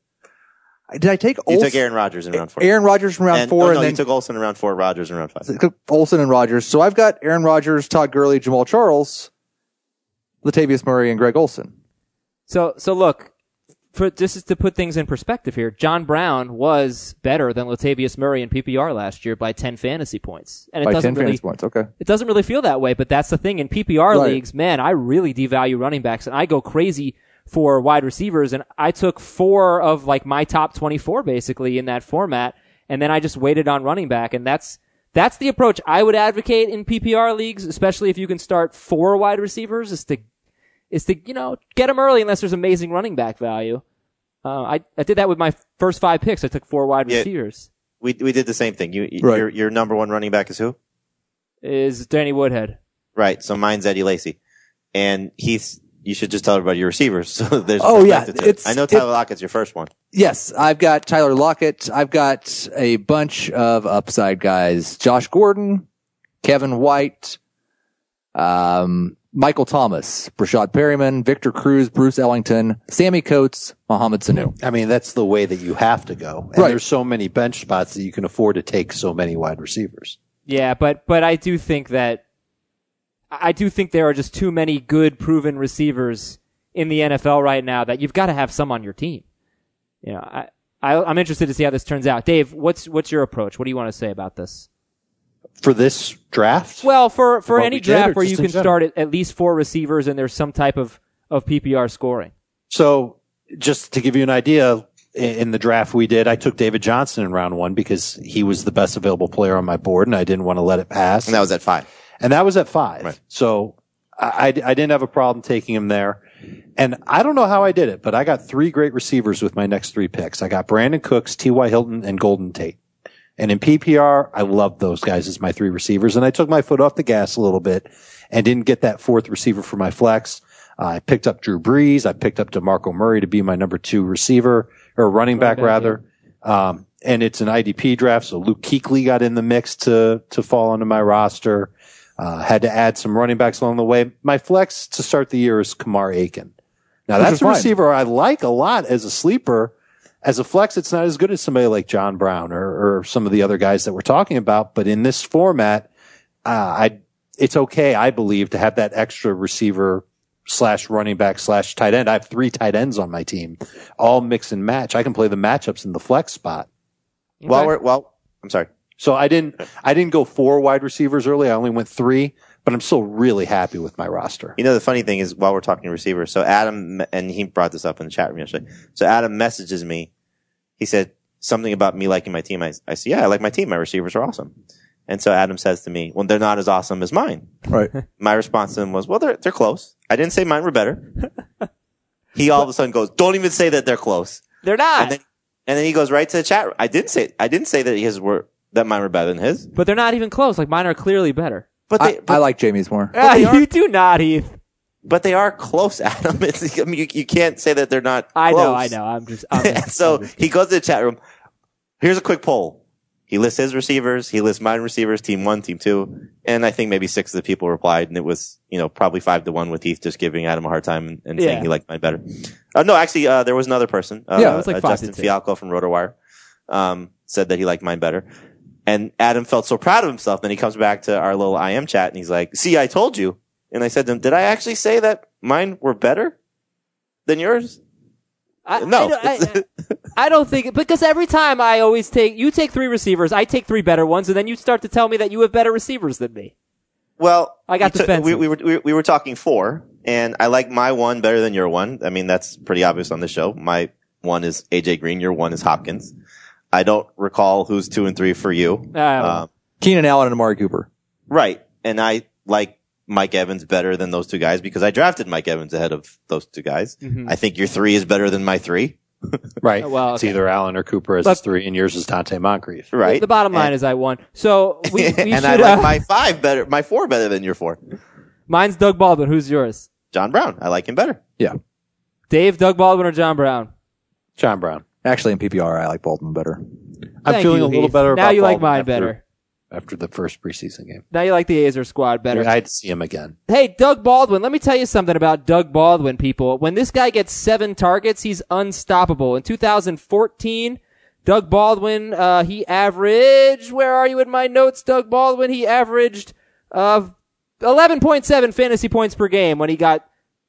did I take You Olsen? took Aaron Rodgers in round four. Aaron Rodgers from round and, four, oh, no, and then you took Olsen in round four, Rodgers in round five. took Olsen and Rodgers. So I've got Aaron Rodgers, Todd Gurley, Jamal Charles, Latavius Murray, and Greg Olsen. So, so look, for just is to put things in perspective here, John Brown was better than Latavius Murray in P P R last year by ten fantasy points. And it By doesn't ten really, fantasy points, okay. It doesn't really feel that way, but that's the thing. In P P R Right. leagues, man, I really devalue running backs, and I go crazy for wide receivers, and I took four of like my top twenty-four basically in that format, and then I just waited on running back, and that's that's the approach I would advocate in P P R leagues, especially if you can start four wide receivers, is to is to you know get them early unless there's amazing running back value. Uh, I I did that with my first five picks. I took four wide Yeah. receivers. We we did the same thing. You Right. your your number one running back is who? Is Danny Woodhead? Right. So mine's Eddie Lacy, and Heath's. You should just tell everybody your receivers. So there's Oh, yeah. perspective to it. It's- I know it- Tyler Lockett's your first one. Yes, I've got Tyler Lockett. I've got a bunch of upside guys. Josh Gordon, Kevin White, um, Michael Thomas, Brashad Perryman, Victor Cruz, Bruce Ellington, Sammy Coates, Mohamed Sanu. I mean, that's the way that you have to go. And Right. there's so many bench spots that you can afford to take so many wide receivers. Yeah, but but I do think that I do think there are just too many good proven receivers in the N F L right now that you've got to have some on your team. You know, I, I I'm interested to see how this turns out. Dave, what's what's your approach? What do you want to say about this? For this draft? Well, for for What any we did, or draft where you just in can general? start at, at least four receivers and there's some type of of P P R scoring. So just to give you an idea, in in the draft we did, I took David Johnson in round one because he was the best available player on my board and I didn't want to let it pass. And that was at five. And that was at five. Right. So I, I, I didn't have a problem taking him there. And I don't know how I did it, but I got three great receivers with my next three picks. I got Brandon Cooks, T Y. Hilton, and Golden Tate. And in P P R, I loved those guys as my three receivers. And I took my foot off the gas a little bit and didn't get that fourth receiver for my flex. Uh, I picked up Drew Brees. I picked up DeMarco Murray to be my number two receiver or running back, back, rather. Um, and it's an I D P draft. So Luke Kuechly got in the mix to, to fall onto my roster. Uh, had to add some running backs along the way. My flex to start the year is Kamar Aiken. Now Which that's is a fine. receiver I like a lot as a sleeper. As a flex, it's not as good as somebody like John Brown or, or some of the other guys that we're talking about. But in this format, uh, I, it's okay, I believe, to have that extra receiver slash running back slash tight end. I have three tight ends on my team, all mix and match. I can play the matchups in the flex spot. While Okay. we're well, I'm sorry. So I didn't, I didn't go four wide receivers early. I only went three, but I'm still really happy with my roster. You know, the funny thing is, while we're talking receivers, so Adam, and he brought this up in the chat room yesterday. So Adam messages me. He said something about me liking my team. I, I said, yeah, I like my team. My receivers are awesome. And so Adam says to me, well, they're not as awesome as mine. Right. My response to him was, well, they're, they're close. I didn't say mine were better. He all of a sudden goes, don't even say that they're close. They're not. And then, and then he goes right to the chat room. I didn't say, I didn't say that his were, that mine were better than his. But they're not even close. Like mine are clearly better. But they, I, but, I like Jamie's more. Ah, they are- you do not, Heath. but they are close, Adam. It's, I mean, you, you can't say that they're not I close. know, I know. I'm just. I'm just so I'm just- he goes to the chat room. Here's a quick poll. He lists his receivers. He lists mine receivers, team one, team two. And I think maybe six of the people replied. And it was, you know, probably five to one with Heath just giving Adam a hard time and, and Yeah. saying he liked mine better. Uh, no, actually, uh, there was another person. Uh, Yeah, it was like uh, five to Justin two. Fialco from RotoWire, um, said that he liked mine better. And Adam felt so proud of himself. Then he comes back to our little I M chat and he's like, see, I told you. And I said to him, did I actually say that mine were better than yours? I, No. I, don't- I, I don't think because every time I always take you take three receivers, I take three better ones, and then you start to tell me that you have better receivers than me. Well, I got you took- defensive. we, we were we, we were talking four, and I like my one better than your one. I mean, that's pretty obvious on the show. My one is A J Green. Your one is Hopkins. I don't recall who's two and three for you. I don't know. Um, Keenan Allen and Amari Cooper. right, and I like Mike Evans better than those two guys because I drafted Mike Evans ahead of those two guys. Mhm. I think your three is better than my three. Right. Oh, well, It's okay. either Allen or Cooper as Look- his three, and yours is Dante Moncrief. Right. The bottom line and, is I won. So we, we and should. I like uh, my five better, my four better than your four. mine's Doug Baldwin. Who's yours? John Brown. I like him better. Yeah. Dave, Doug Baldwin, or John Brown? John Brown. Actually, in P P R, I like Baldwin better. I'm Thank feeling you, a little Heath. better Now about you like Baldwin mine after, better. after the first preseason game. Now you like the Azer squad better. I had to see him again. Hey, Doug Baldwin, let me tell you something about Doug Baldwin, people. When this guy gets seven targets, he's unstoppable. In two thousand fourteen, Doug Baldwin, uh, he averaged, where are you in my notes, Doug Baldwin? He averaged, uh, eleven point seven fantasy points per game when he got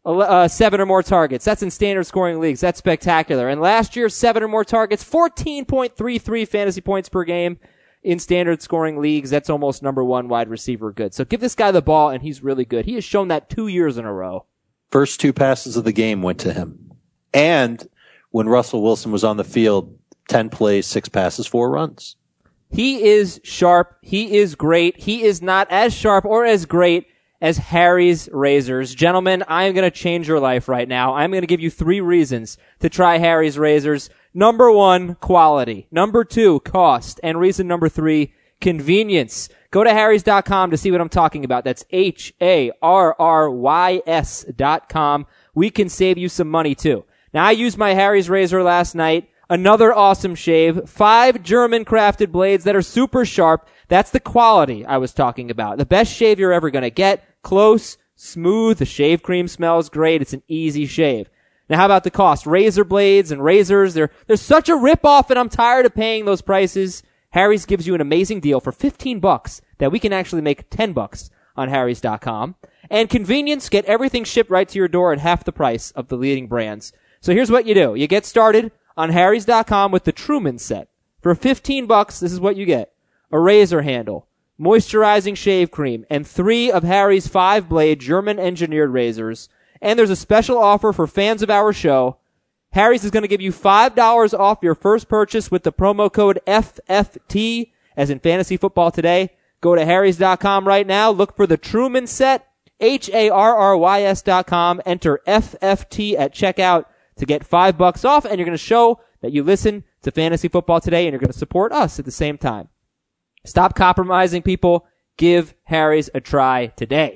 Uh, seven or more targets. That's in standard scoring leagues. That's spectacular. And last year, seven or more targets, fourteen point three three fantasy points per game in standard scoring leagues. That's almost number one wide receiver good. So give this guy the ball, and he's really good. He has shown that two years in a row. First two passes of the game went to him. And when Russell Wilson was on the field, ten plays, six passes, four runs. He is sharp. He is great. He is not as sharp or as great as Harry's Razors. Gentlemen, I am going to change your life right now. I'm going to give you three reasons to try Harry's Razors. Number one, quality. Number two, cost. And reason number three, convenience. Go to harrys dot com to see what I'm talking about. That's H A R R Y S dot com. We can save you some money too. Now, I used my Harry's Razor last night. Another awesome shave. Five German crafted blades that are super sharp. That's the quality I was talking about. The best shave you're ever going to get. Close, smooth. The shave cream smells great. It's an easy shave. Now, how about the cost? Razor blades and razors. They're, they're such a ripoff, and I'm tired of paying those prices. Harry's gives you an amazing deal for fifteen bucks that we can actually make ten bucks on harrys dot com. And convenience, get everything shipped right to your door at half the price of the leading brands. So here's what you do. You get started on harrys dot com with the Truman set. For fifteen bucks, this is what you get. A razor handle, moisturizing shave cream, and three of Harry's five-blade German-engineered razors. And there's a special offer for fans of our show. Harry's is going to give you five dollars off your first purchase with the promo code F F T, as in Fantasy Football Today. Go to harrys dot com right now. Look for the Truman set, H A R R Y S dot com. Enter F F T at checkout to get five bucks off, and you're going to show that you listen to Fantasy Football Today, and you're going to support us at the same time. Stop compromising, people. Give Harry's a try today.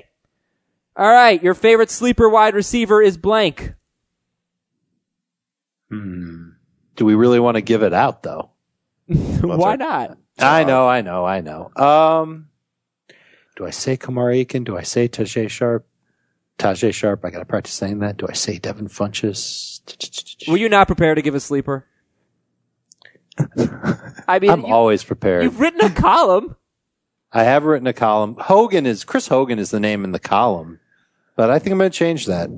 All right, your favorite sleeper wide receiver is blank. Hmm. Do we really want to give it out, though? Why not? I know, I know, I know. Um, do I say Kamar Aiken? Do I say Tajay Sharp? Tajay Sharp, I got to practice saying that. Do I say Devin Funchess? Were you not prepared to give a sleeper? I mean, I'm you, always prepared. You've written a column. I have written a column. Hogan is, Chris Hogan is the name in the column, but I think I'm going to change that.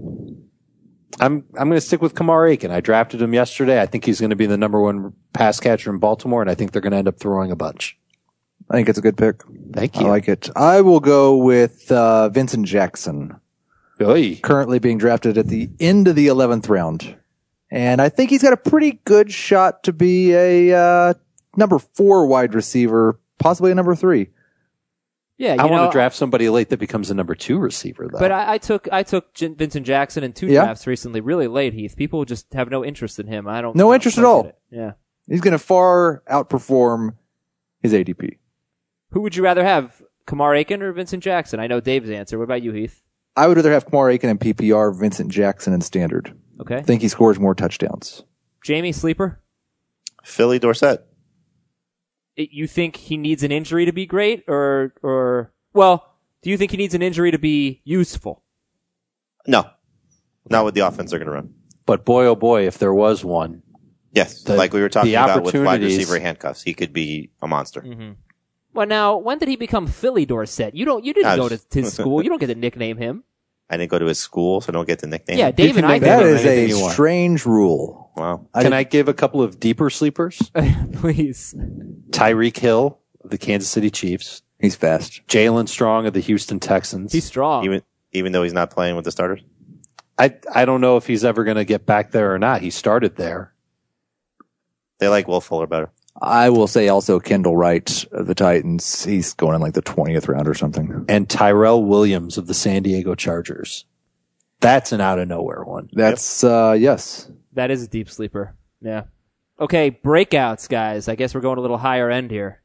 I'm, I'm going to stick with Kamar Aiken. I drafted him yesterday. I think he's going to be the number one pass catcher in Baltimore, and I think they're going to end up throwing a bunch. I think it's a good pick. Thank you. I like it. I will go with uh, Vincent Jackson. Oy. Currently being drafted at the end of the eleventh round. And I think he's got a pretty good shot to be a uh, number four wide receiver, possibly a number three. Yeah, you I know, want to draft somebody late that becomes a number two receiver, though. But I, I took I took J- Vincent Jackson in two Yeah. drafts recently, really late, Heath. People just have no interest in him. I don't. No I don't interest at quite all. get it. Yeah. He's going to far outperform his A D P. Who would you rather have, Kamar Aiken or Vincent Jackson? I know Dave's answer. What about you, Heath? I would rather have Kamar Aiken in P P R, Vincent Jackson in standard. Okay. I think he scores more touchdowns. Jamie, sleeper? Philly Dorsett. It, you think he needs an injury to be great, or or well, do you think he needs an injury to be useful? No. Not with the offense they're going to run. But boy, oh boy, if there was one. Yes. The- like we were talking the about with wide opportunities- receiver handcuffs. He could be a monster. Mm-hmm. Well, now, when did he become Philly Dorsett? You don't. You didn't I go to was- his school. You don't get to nickname him. I didn't go to his school, so I don't get the nickname. Yeah, Dave and I make did. That him is anything a you want. strange rule. Wow. I Can did- I give a couple of deeper sleepers? Please. Tyreek Hill of the Kansas City Chiefs. He's fast. Jalen Strong of the Houston Texans. He's strong. Even even though he's not playing with the starters? I I don't know if he's ever going to get back there or not. He started there. They like Will Fuller better. I will say also Kendall Wright of the Titans. He's going in like the twentieth round or something. And Tyrell Williams of the San Diego Chargers. That's an out of nowhere one. That's, uh, yes. That is a deep sleeper. Yeah. Okay, breakouts, guys. I guess we're going a little higher end here.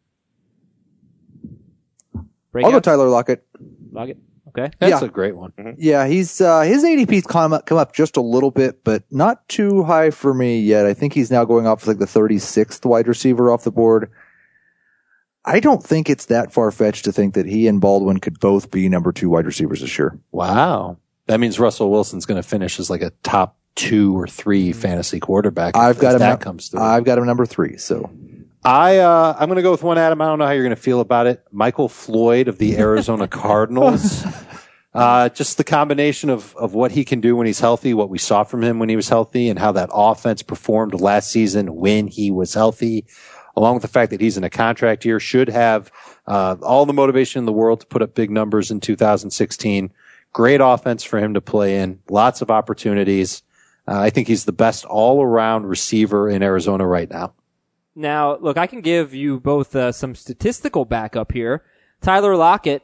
I'll go Breakouts? Tyler Lockett. Lockett? Okay. That's Yeah. a great one. Yeah, he's, uh, his A D P's come up, come up just a little bit, but not too high for me yet. I think he's now going off as like the thirty-sixth wide receiver off the board. I don't think it's that far-fetched to think that he and Baldwin could both be number two wide receivers this year. Wow. That means Russell Wilson's going to finish as like a top two or three fantasy quarterback. I've if got him. that num- comes through. I've got him number three. So I, uh, I'm going to go with one, Adam. I don't know how you're going to feel about it. Michael Floyd of the Arizona Cardinals. Uh, just the combination of, of what he can do when he's healthy, what we saw from him when he was healthy, and how that offense performed last season when he was healthy, along with the fact that he's in a contract year, should have uh, all the motivation in the world to put up big numbers in two thousand sixteen. Great offense for him to play in, lots of opportunities. Uh, I think he's the best all-around receiver in Arizona right now. Now, look, I can give you both uh, some statistical backup here. Tyler Lockett,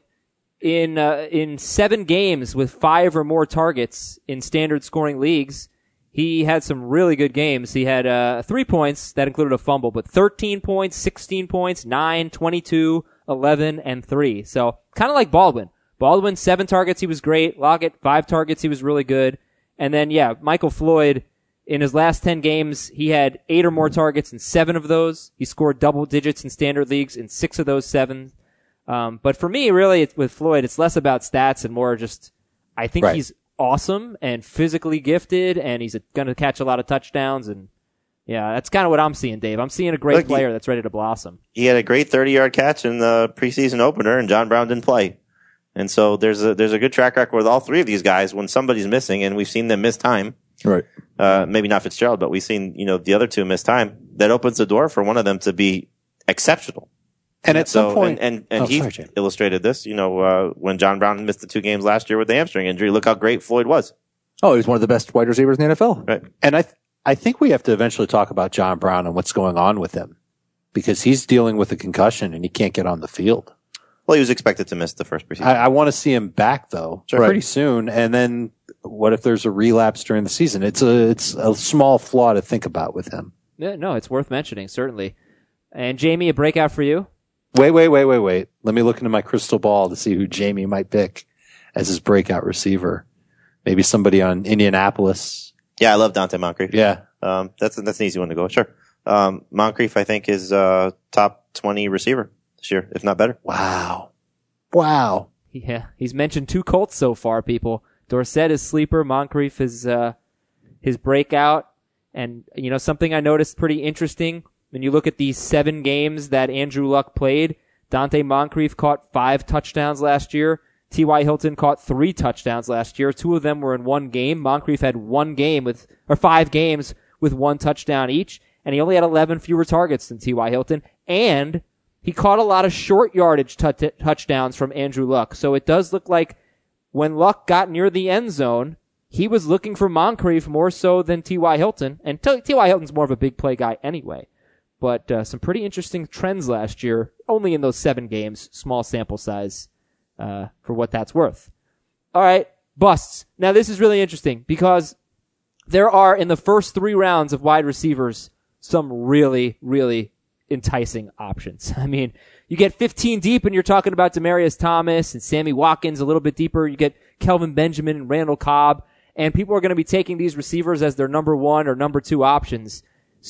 in uh, in seven games with five or more targets in standard scoring leagues, he had some really good games. He had uh, three points that included a fumble, but thirteen points, sixteen points, nine, twenty-two, eleven, and three. So kind of like Baldwin. Baldwin, seven targets, he was great. Lockett, five targets, he was really good. And then, yeah, Michael Floyd, in his last ten games, he had eight or more targets in seven of those. He scored double digits in standard leagues in six of those seven. Um, but for me, really, it's, with Floyd, it's less about stats and more just, I think Right. he's awesome and physically gifted, and he's going to catch a lot of touchdowns. And yeah, that's kind of what I'm seeing, Dave. I'm seeing a great Look, he- player that's ready to blossom. He had a great thirty-yard catch in the preseason opener, and John Brown didn't play. And so there's a there's a good track record with all three of these guys when somebody's missing, and we've seen them miss time. Right. Uh, maybe not Fitzgerald, but we've seen, you know, the other two miss time. That opens the door for one of them to be exceptional. And at So, some point, and, and, and oh, he sorry, Jay. illustrated this, you know, uh, when John Brown missed the two games last year with the hamstring injury. Look how great Floyd was. Oh, he's one of the best wide receivers in the N F L. Right. And I, th- I think we have to eventually talk about John Brown and what's going on with him, because he's dealing with a concussion and he can't get on the field. Well, he was expected to miss the first preseason. I, I want to see him back though, Sure. pretty Right. soon. And then what if there's a relapse during the season? It's a, it's a small flaw to think about with him. Yeah, no, it's worth mentioning, certainly. And Jamie, a breakout for you? Wait, wait, wait, wait, wait. Let me look into my crystal ball to see who Jamie might pick as his breakout receiver. Maybe somebody on Indianapolis. yeah, I love Dante Moncrief. Yeah. Um, that's, that's an easy one to go with. Sure. Um, Moncrief, I think, is, uh, top twenty receiver this year, if not better. Wow. Wow. Yeah, he's mentioned two Colts so far, people. Dorsett is sleeper. Moncrief is uh, his breakout. And, you know, something I noticed pretty interesting, when you look at these seven games that Andrew Luck played, Dante Moncrief caught five touchdowns last year. T Y. Hilton caught three touchdowns last year. Two of them were in one game. Moncrief had one game with, or five games with one touchdown each. And he only had eleven fewer targets than T Y. Hilton. And he caught a lot of short yardage t- t- touchdowns from Andrew Luck. So it does look like when Luck got near the end zone, he was looking for Moncrief more so than T Y. Hilton. And T Y. Hilton's more of a big play guy anyway. But uh, some pretty interesting trends last year, only in those seven games, small sample size uh, for what that's worth. All right, busts. Now this is really interesting because there are, in the first three rounds of wide receivers, some really, really enticing options. I mean, you get fifteen deep and you're talking about Demaryius Thomas and Sammy Watkins. A little bit deeper, you get Kelvin Benjamin and Randall Cobb. And people are going to be taking these receivers as their number one or number two options.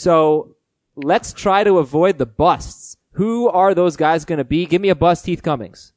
So let's try to avoid the busts. Who are those guys going to be? Give me a bust, Heath Cummings.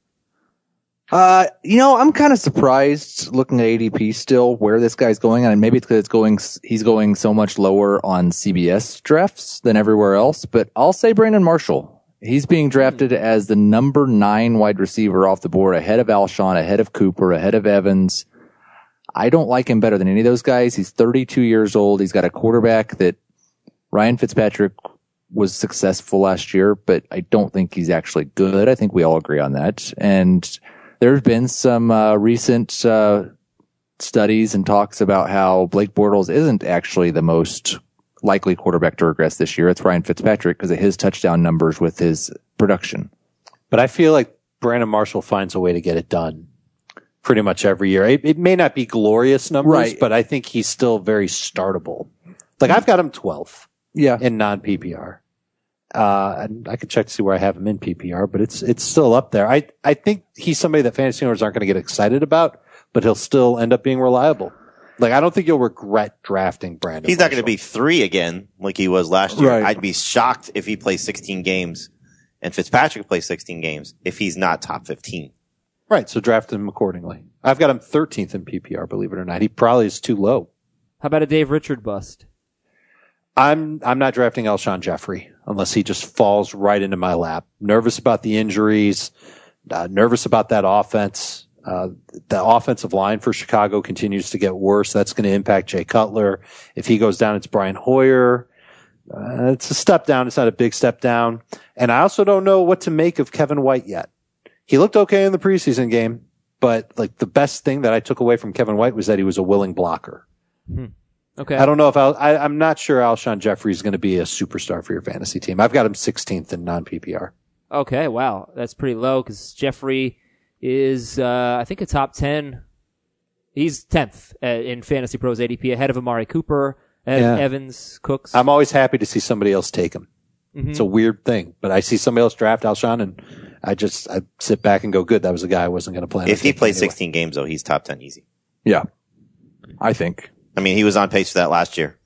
Uh, you know, I'm kind of surprised looking at A D P still where this guy's going, and maybe it's because it's going, he's going so much lower on C B S drafts than everywhere else. But I'll say Brandon Marshall. He's being drafted mm. as the number nine wide receiver off the board, ahead of Alshon, ahead of Cooper, ahead of Evans. I don't like him better than any of those guys. He's thirty-two years old. He's got a quarterback that Ryan Fitzpatrick was successful last year, but I don't think he's actually good. I think we all agree on that. And there's been some uh, recent uh, studies and talks about how Blake Bortles isn't actually the most likely quarterback to regress this year. It's Ryan Fitzpatrick because of his touchdown numbers with his production. But I feel like Brandon Marshall finds a way to get it done pretty much every year. It, it may not be glorious numbers, Right. but I think he's still very startable. Like I've got him twelfth Yeah. in non-P P R. Uh, and I can check to see where I have him in P P R, but it's, it's still up there. I, I think he's somebody that fantasy owners aren't going to get excited about, but he'll still end up being reliable. Like, I don't think you'll regret drafting Brandon. He's not going to Marshall. be three again like he was last year. Right. I'd be shocked if he plays sixteen games and Fitzpatrick plays sixteen games if he's not top fifteen. Right. So draft him accordingly. I've got him thirteenth in P P R, believe it or not. He probably is too low. How about a Dave Richard bust? I'm, I'm not drafting Alshon Jeffrey unless he just falls right into my lap. Nervous about the injuries, uh, nervous about that offense. Uh, the offensive line for Chicago continues to get worse. That's going to impact Jay Cutler. If he goes down, it's Brian Hoyer. Uh, it's a step down. It's not a big step down. And I also don't know what to make of Kevin White yet. He looked okay in the preseason game, but like the best thing that I took away from Kevin White was that he was a willing blocker. Hmm. Okay. I don't know if Al, I, I'm not sure Alshon Jeffrey is going to be a superstar for your fantasy team. I've got him sixteenth in non-P P R. Okay. Wow. That's pretty low because Jeffrey is, uh, I think a top ten. He's tenth uh, in Fantasy Pros A D P, ahead of Amari Cooper, ahead Yeah. of Evans, Cooks. I'm always happy to see somebody else take him. Mm-hmm. It's a weird thing, but I see somebody else draft Alshon and I just, I sit back and go, good. That was a guy I wasn't going to plan. If he plays anyway. sixteen games, though, he's top ten easy. Yeah. I think. I mean, he was on pace for that last year.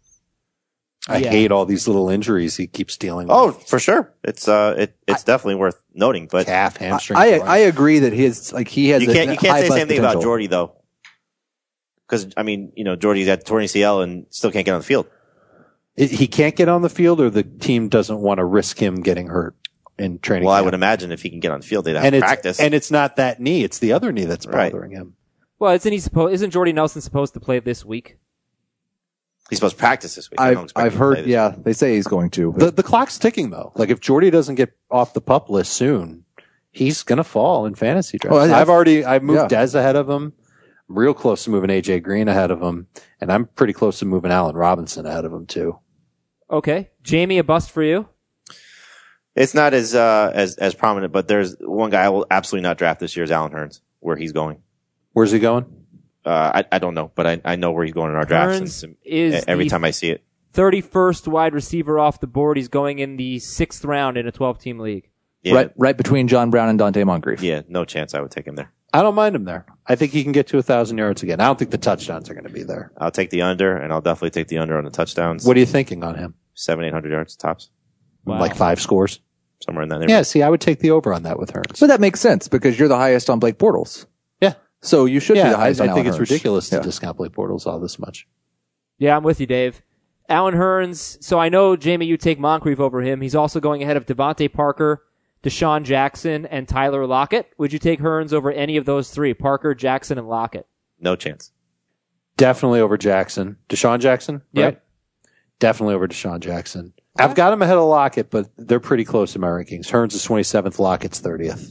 I Yeah. hate all these little injuries he keeps dealing Oh, with. for sure. It's, uh, it, it's definitely worth noting, but Calf, hamstring. I, groin. I agree that his, like, he has you a can't, you can't high say the bust same thing about potential. Jordy, though. Cause, I mean, you know, Jordy's got torn A C L and still can't get on the field. It- he can't get on the field or the team doesn't want to risk him getting hurt in training Well, I camp. would imagine if he can get on the field, they'd have and to it's, practice. and it's not that knee. It's the other knee that's Right. bothering him. well, isn't he supposed? Isn't Jordy Nelson supposed to play this week? He's supposed to practice this week. I don't I've, expect I've him to play heard, this yeah, they say he's going to. The, the clock's ticking though. Like if Jordy doesn't get off the pup list soon, he's going to fall in fantasy drafts. Oh, I- I've already, I've moved yeah. Dez ahead of him. I'm real close to moving A J Green ahead of him. And I'm pretty close to moving Allen Robinson ahead of him too. Okay, Jamie, a bust for you. It's not as, uh, as, as prominent, but there's one guy I will absolutely not draft this year is Alan Hearns, where he's going. Where's he going? Uh, I, I don't know, but I, I know where he's going in our drafts. Hearns and- is every the time I see it. thirty-first wide receiver off the board. He's going in the sixth round in a twelve-team league. Yeah, right, right between John Brown and Dante Moncrief. yeah, no chance I would take him there. I don't mind him there. I think he can get to a thousand yards again. I don't think the touchdowns are going to be there. I'll take the under, and I'll definitely take the under on the touchdowns. What are you thinking on him? Seven, eight hundred yards tops, Wow. Like five scores? somewhere in that Yeah, neighborhood. see, I would take the over on that with Hearns. But that makes sense because you're the highest on Blake Bortles. Yeah. So you should be Yeah, the I, highest I on think Allen it's Hurns. ridiculous Yeah. to discount Blake Bortles all this much. Yeah, I'm with you, Dave. Alan Hearns. So I know, Jamie, you take Moncrief over him. He's also going ahead of Devontae Parker, Deshaun Jackson, and Tyler Lockett. Would you take Hearns over any of those three? Parker, Jackson, and Lockett. No chance. Definitely over Jackson. Deshaun Jackson? Yep. Right? Definitely over Deshaun Jackson. I've got him ahead of Lockett, but they're pretty close in my rankings. Hearns is twenty-seventh, Lockett's thirtieth.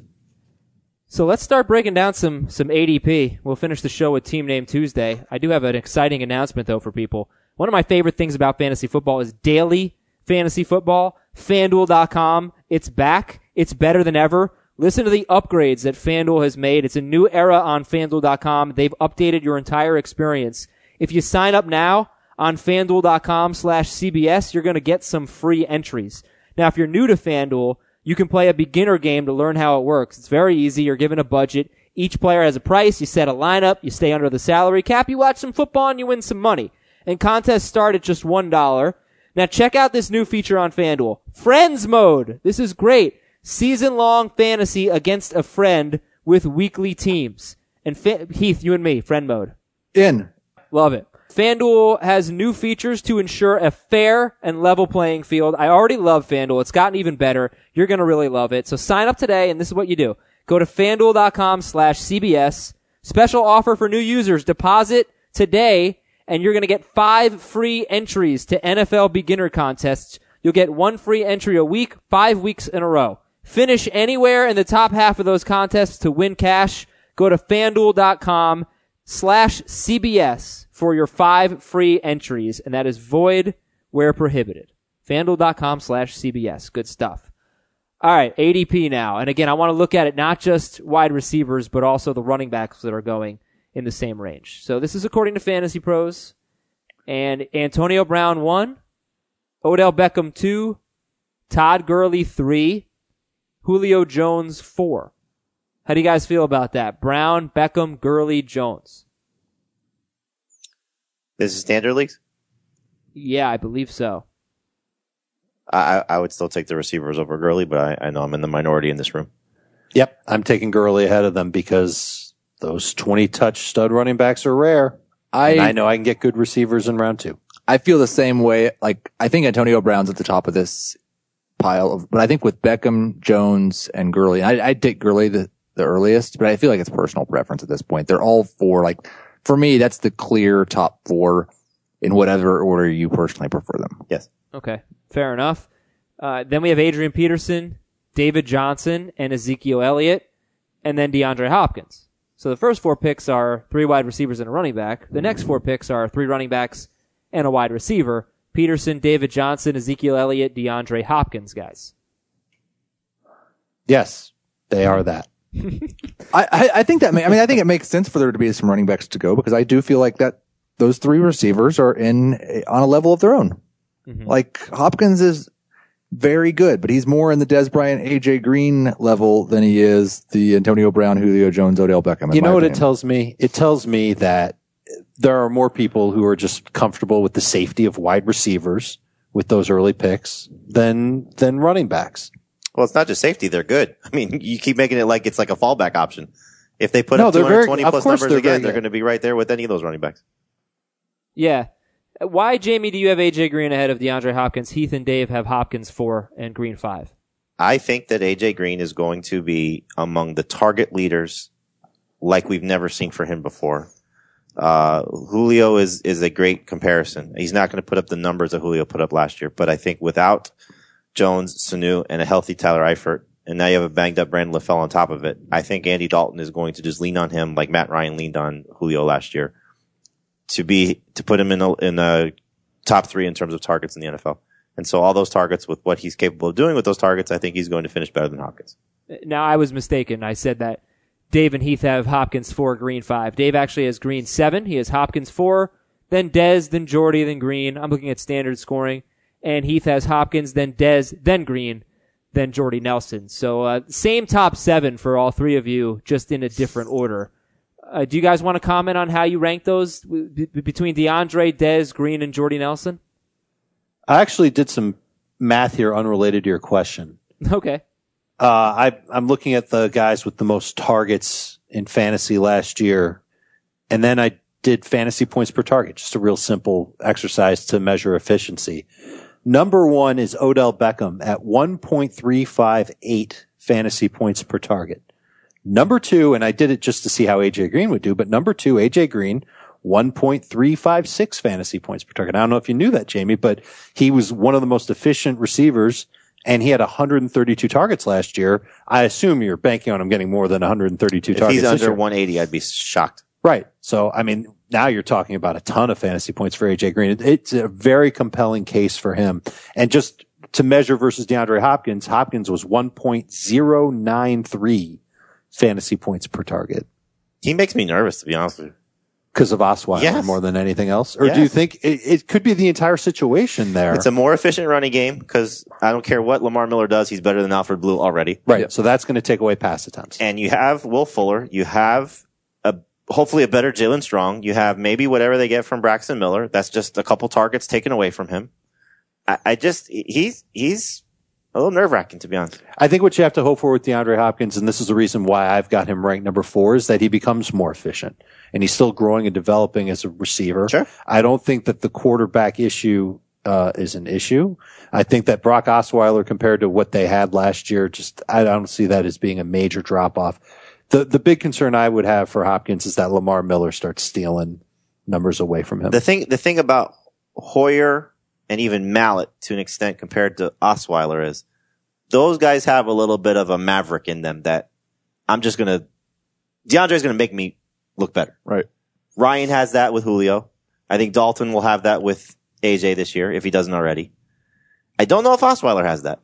So let's start breaking down some some A D P. We'll finish the show with Team Name Tuesday. I do have an exciting announcement, though, for people. One of my favorite things about fantasy football is daily fantasy football. FanDuel dot com. It's back. It's better than ever. Listen to the upgrades that FanDuel has made. It's a new era on FanDuel dot com. They've updated your entire experience. If you sign up now on FanDuel dot com slash C B S, you're going to get some free entries. Now, if you're new to FanDuel, you can play a beginner game to learn how it works. It's very easy. You're given a budget. Each player has a price. You set a lineup. You stay under the salary cap. You watch some football and you win some money. And contests start at just one dollar. Now check out this new feature on FanDuel. Friends mode. This is great. Season-long fantasy against a friend with weekly teams. And fa- Heath, you and me, friend mode. In. Love it. FanDuel has new features to ensure a fair and level playing field. I already love FanDuel. It's gotten even better. You're going to really love it. So sign up today, and this is what you do. Go to FanDuel dot com slash C B S. Special offer for new users. Deposit today, and you're going to get five free entries to N F L beginner contests. You'll get one free entry a week, five weeks in a row. Finish anywhere in the top half of those contests to win cash. Go to FanDuel dot com slash C B S for your five free entries, and that is void where prohibited. FanDuel dot com slash C B S. Good stuff. All right, A D P now. And again, I want to look at it not just wide receivers, but also the running backs that are going in the same range. So this is according to Fantasy Pros. And Antonio Brown one, Odell Beckham two, Todd Gurley three, Julio Jones four. How do you guys feel about that? Brown, Beckham, Gurley, Jones. This is standard leagues. Yeah, I believe so. I, I would still take the receivers over Gurley, but I, I know I'm in the minority in this room. Yep. I'm taking Gurley ahead of them because those twenty touch stud running backs are rare. I, And I know I can get good receivers in round two. I feel the same way. Like, I think Antonio Brown's at the top of this pile of, but I think with Beckham, Jones, and Gurley, I, I'd take Gurley the, the earliest, but I feel like it's personal preference at this point. They're all four. Like for me, that's the clear top four in whatever order you personally prefer them. Yes. Okay, fair enough. Uh, then we have Adrian Peterson, David Johnson, and Ezekiel Elliott, and then DeAndre Hopkins. So the first four picks are three wide receivers and a running back. The next four picks are three running backs and a wide receiver. Peterson, David Johnson, Ezekiel Elliott, DeAndre Hopkins, guys. Yes, they are that. I, I, I think that, may, I mean, I think it makes sense for there to be some running backs to go because I do feel like that those three receivers are in on a level of their own. Mm-hmm. Like Hopkins is very good, but he's more in the Dez Bryant, A J Green level than he is the Antonio Brown, Julio Jones, Odell Beckham. You know what opinion. it tells me? It tells me that there are more people who are just comfortable with the safety of wide receivers with those early picks than than running backs. Well, it's not just safety; they're good. I mean, you keep making it like it's like a fallback option. If they put No, up they're two hundred twenty very- plus of course numbers they're again, very they're good. going to be right there with any of those running backs. Yeah. Why, Jamie, do you have A J Green ahead of DeAndre Hopkins? Heath and Dave have Hopkins four and Green five. I think that A J Green is going to be among the target leaders like we've never seen for him before. Uh, Julio is, is a great comparison. He's not going to put up the numbers that Julio put up last year, but I think without Jones, Sanu, and a healthy Tyler Eifert, and now you have a banged up Brandon LaFell on top of it, I think Andy Dalton is going to just lean on him like Matt Ryan leaned on Julio last year to be, to put him in a, in a top three in terms of targets in the N F L. And so all those targets with what he's capable of doing with those targets, I think he's going to finish better than Hopkins. Now, I was mistaken. I said that Dave and Heath have Hopkins four, Green five. Dave actually has Green seven. He has Hopkins four, then Dez, then Jordy, then Green. I'm looking at standard scoring. And Heath has Hopkins, then Dez, then Green, then Jordy Nelson. So uh, same top seven for all three of you, just in a different order. Uh, do you guys want to comment on how you rank those b- between DeAndre, Dez, Green, and Jordy Nelson? I actually did some math here unrelated to your question. Okay. Uh, I, I'm looking at the guys with the most targets in fantasy last year, and then I did fantasy points per target, just a real simple exercise to measure efficiency. Number one is Odell Beckham at one point three five eight fantasy points per target. Number two, and I did it just to see how A J Green would do, but number two, A J Green, one point three five six fantasy points per target. I don't know if you knew that, Jamie, but he was one of the most efficient receivers, and he had one hundred thirty-two targets last year. I assume you're banking on him getting more than one hundred thirty-two If targets he's this under year. one eighty, I'd be shocked. Right. So, I mean, now you're talking about a ton of fantasy points for A J Green. It, it's a very compelling case for him. And just to measure versus DeAndre Hopkins, Hopkins was one point zero nine three fantasy points per target. He makes me nervous, to be honest with you. Because of Osweiler Yes. more than anything else? Or Yes. do you think it, it could be the entire situation there? It's a more efficient running game because I don't care what Lamar Miller does, he's better than Alfred Blue already. right. Yep. So that's going to take away pass attempts. And you have Will Fuller, you have a hopefully a better Jalen Strong, you have maybe whatever they get from Braxton Miller. That's just a couple targets taken away from him. I, I just he's he's a little nerve wracking, to be honest. I think what you have to hope for with DeAndre Hopkins, and this is the reason why I've got him ranked number four, is that he becomes more efficient. And he's still growing and developing as a receiver. Sure. I don't think that the quarterback issue uh, is an issue. I think that Brock Osweiler, compared to what they had last year, just I don't see that as being a major drop off. The the big concern I would have for Hopkins is that Lamar Miller starts stealing numbers away from him. The thing the thing about Hoyer and even Mallet to an extent compared to Osweiler is those guys have a little bit of a maverick in them that I'm just gonna DeAndre's gonna make me look better. Right. Ryan has that with Julio. I think Dalton will have that with A J this year if he doesn't already. I don't know if Osweiler has that.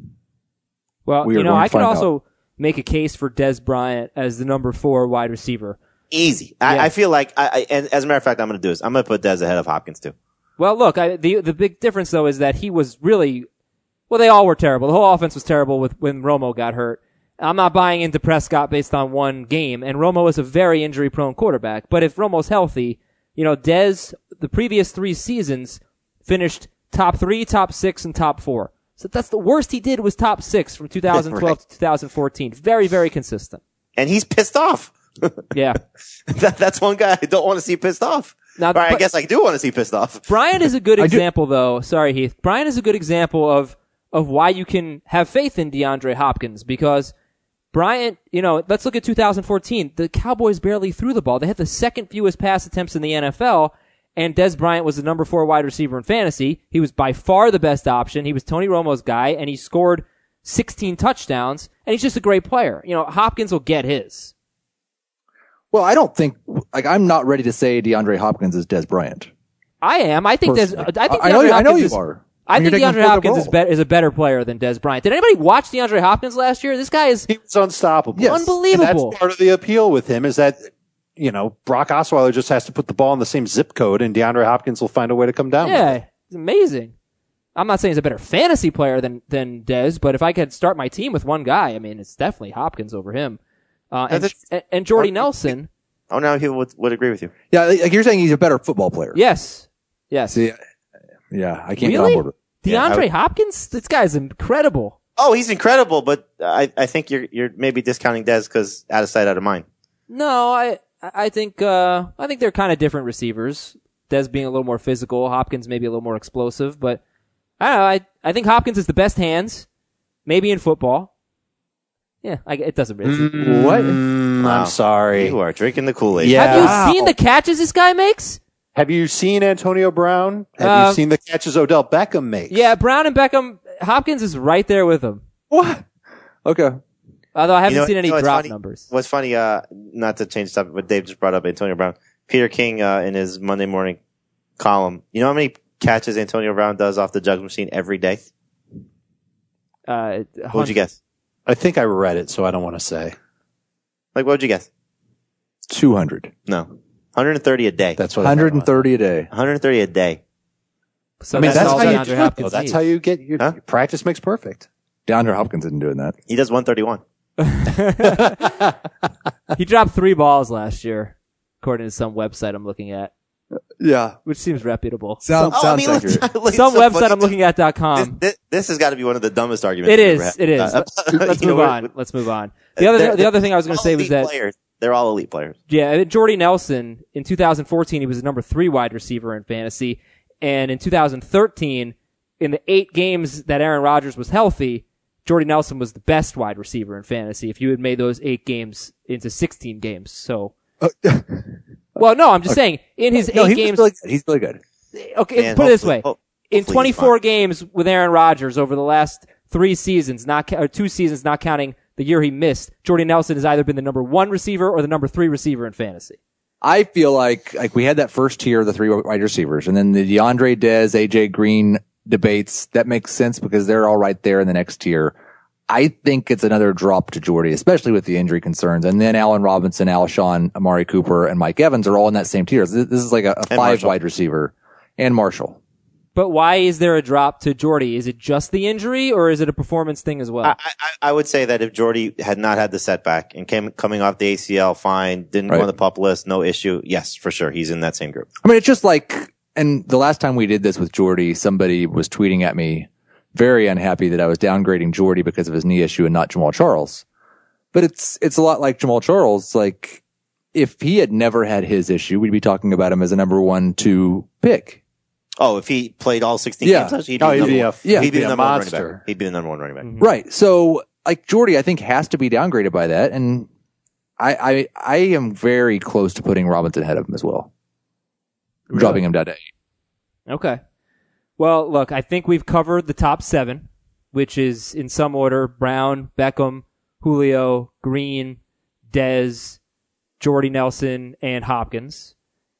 Well, We are you know, going to I could find also make a case for Dez Bryant as the number four wide receiver. Easy. I, Yeah. I feel like, I, I, and as a matter of fact, I'm going to do this. I'm going to put Dez ahead of Hopkins too. Well, look, I, the the big difference though is that he was really, well, they all were terrible. The whole offense was terrible with when Romo got hurt. I'm not buying into Prescott based on one game, and Romo is a very injury-prone quarterback. But if Romo's healthy, you know, Dez, the previous three seasons finished top three, top six, and top four. So that's the worst he did was top six from two thousand twelve Right. to two thousand fourteen. Very, very consistent. And he's pissed off. Yeah. that, that's one guy I don't want to see pissed off. Now, Or I but- guess I do want to see pissed off. Brian is a good I do- example, though. Sorry, Heath. Brian is a good example of of why you can have faith in DeAndre Hopkins, because Bryant, you know, let's look at two thousand fourteen. The Cowboys barely threw the ball. They had the second fewest pass attempts in the N F L, and Dez Bryant was the number four wide receiver in fantasy. He was by far the best option. He was Tony Romo's guy, and he scored sixteen touchdowns, and he's just a great player. You know, Hopkins will get his. Well, I don't think, like, I'm not ready to say DeAndre Hopkins is Dez Bryant. I am. I think there's, I think DeAndre I know, Hopkins I know you is, are. I When think you're taking DeAndre further Hopkins is, role. be- is a better player than Dez Bryant. Did anybody watch DeAndre Hopkins last year? This guy is He was unstoppable. Yes. unbelievable. And that's part of the appeal with him is that, you know, Brock Osweiler just has to put the ball in the same zip code and DeAndre Hopkins will find a way to come down with it. Yeah, it's amazing. I'm not saying he's a better fantasy player than than Dez, but if I could start my team with one guy, I mean, it's definitely Hopkins over him. Uh, and, that's- and and Jordy Nelson, Oh, now people would, would agree with you. Yeah, like you're saying he's a better football player. yes, yes. See, yeah, I can't Really? get on board with it. Yeah, I DeAndre would- Hopkins, this guy's incredible. Oh, he's incredible, but I, I think you're you're maybe discounting Dez because out of sight, out of mind. No, I I think uh, I think they're kind of different receivers. Dez being a little more physical, Hopkins maybe a little more explosive, but I don't know. I I think Hopkins is the best hands, maybe in football. Yeah, I, it doesn't really. What? Mm, Wow. I'm sorry. You are drinking the Kool-Aid. Yeah. Have you Wow. seen the catches this guy makes? Have you seen Antonio Brown? Have Uh, you seen the catches Odell Beckham makes? Yeah, Brown and Beckham. Hopkins is right there with them. What? Okay. Although I haven't You know- seen any you know what's drop funny? numbers. What's funny, uh, not to change the topic, but Dave just brought up Antonio Brown. Peter King, uh, in his Monday morning column, you know how many catches Antonio Brown does off the jug machine every day? Uh, What would you guess? I think I read it, so I don't want to say. Like, what would you guess? two hundred. No. one hundred thirty a day. That's what one I hundred thought. thirty a day. one hundred thirty a day. So I mean, that's all how you DeAndre do it, Hopkins though. That's needs. how you get your Huh? practice makes perfect. DeAndre Hopkins isn't doing that. He does one thirty-one. He dropped three balls last year, according to some website I'm looking at, Yeah. which seems reputable. Sounds, Oh, I sounds mean, let's- accurate. like, Some so website funny. I'm looking at dot This, com. this, this has got to be one of the dumbest arguments. It we've is. ever had. It is. Uh, Let's you know, move we're- on. Let's move on. The other they're- the other thing I was going to all say was elite that players. They're all elite players. yeah, Jordy Nelson in two thousand fourteen he was the number three wide receiver in fantasy, and in two thousand thirteen in the eight games that Aaron Rodgers was healthy, Jordy Nelson was the best wide receiver in fantasy. If you had made those eight games into sixteen games, so. Well, no, I'm just saying in his No, eight he's games. really good. He's really good. Okay, Man, put it this hopefully- way: ho- in hopefully he's twenty-four fine. games with Aaron Rodgers over the last three seasons, not ca- or two seasons, not counting the year he missed, Jordy Nelson has either been the number one receiver or the number three receiver in fantasy. I feel like like we had that first tier of the three wide receivers, and then the DeAndre Dez, A J Green debates. That makes sense because they're all right there in the next tier. I think it's another drop to Jordy, especially with the injury concerns. And then Allen Robinson, Alshon, Amari Cooper, and Mike Evans are all in that same tier. This this is like a, a five Marshall. wide receiver, and Marshall. But why is there a drop to Jordy? Is it just the injury, or is it a performance thing as well? I, I, I would say that if Jordy had not had the setback and came coming off the A C L, fine, didn't Right. go on the PUP list, no issue. Yes, for sure, he's in that same group. I mean, it's just like, and the last time we did this with Jordy, somebody was tweeting at me, very unhappy that I was downgrading Jordy because of his knee issue and not Jamal Charles. But it's it's a lot like Jamal Charles. Like, if he had never had his issue, we'd be talking about him as a number one, two pick. Oh, if he played all sixteen Yeah. games, he'd be, Oh, the he'd number be one. a- Yeah. he'd be he'd the be a number one running monster. back. He'd be the number one running back. Right. So, like, Jordy, I think, has to be downgraded by that. And I, I, I am very close to putting Robinson ahead of him as well. Dropping him down to eight. Okay. Well, look, I think we've covered the top seven, which is in some order: Brown, Beckham, Julio, Green, Dez, Jordy Nelson, and Hopkins.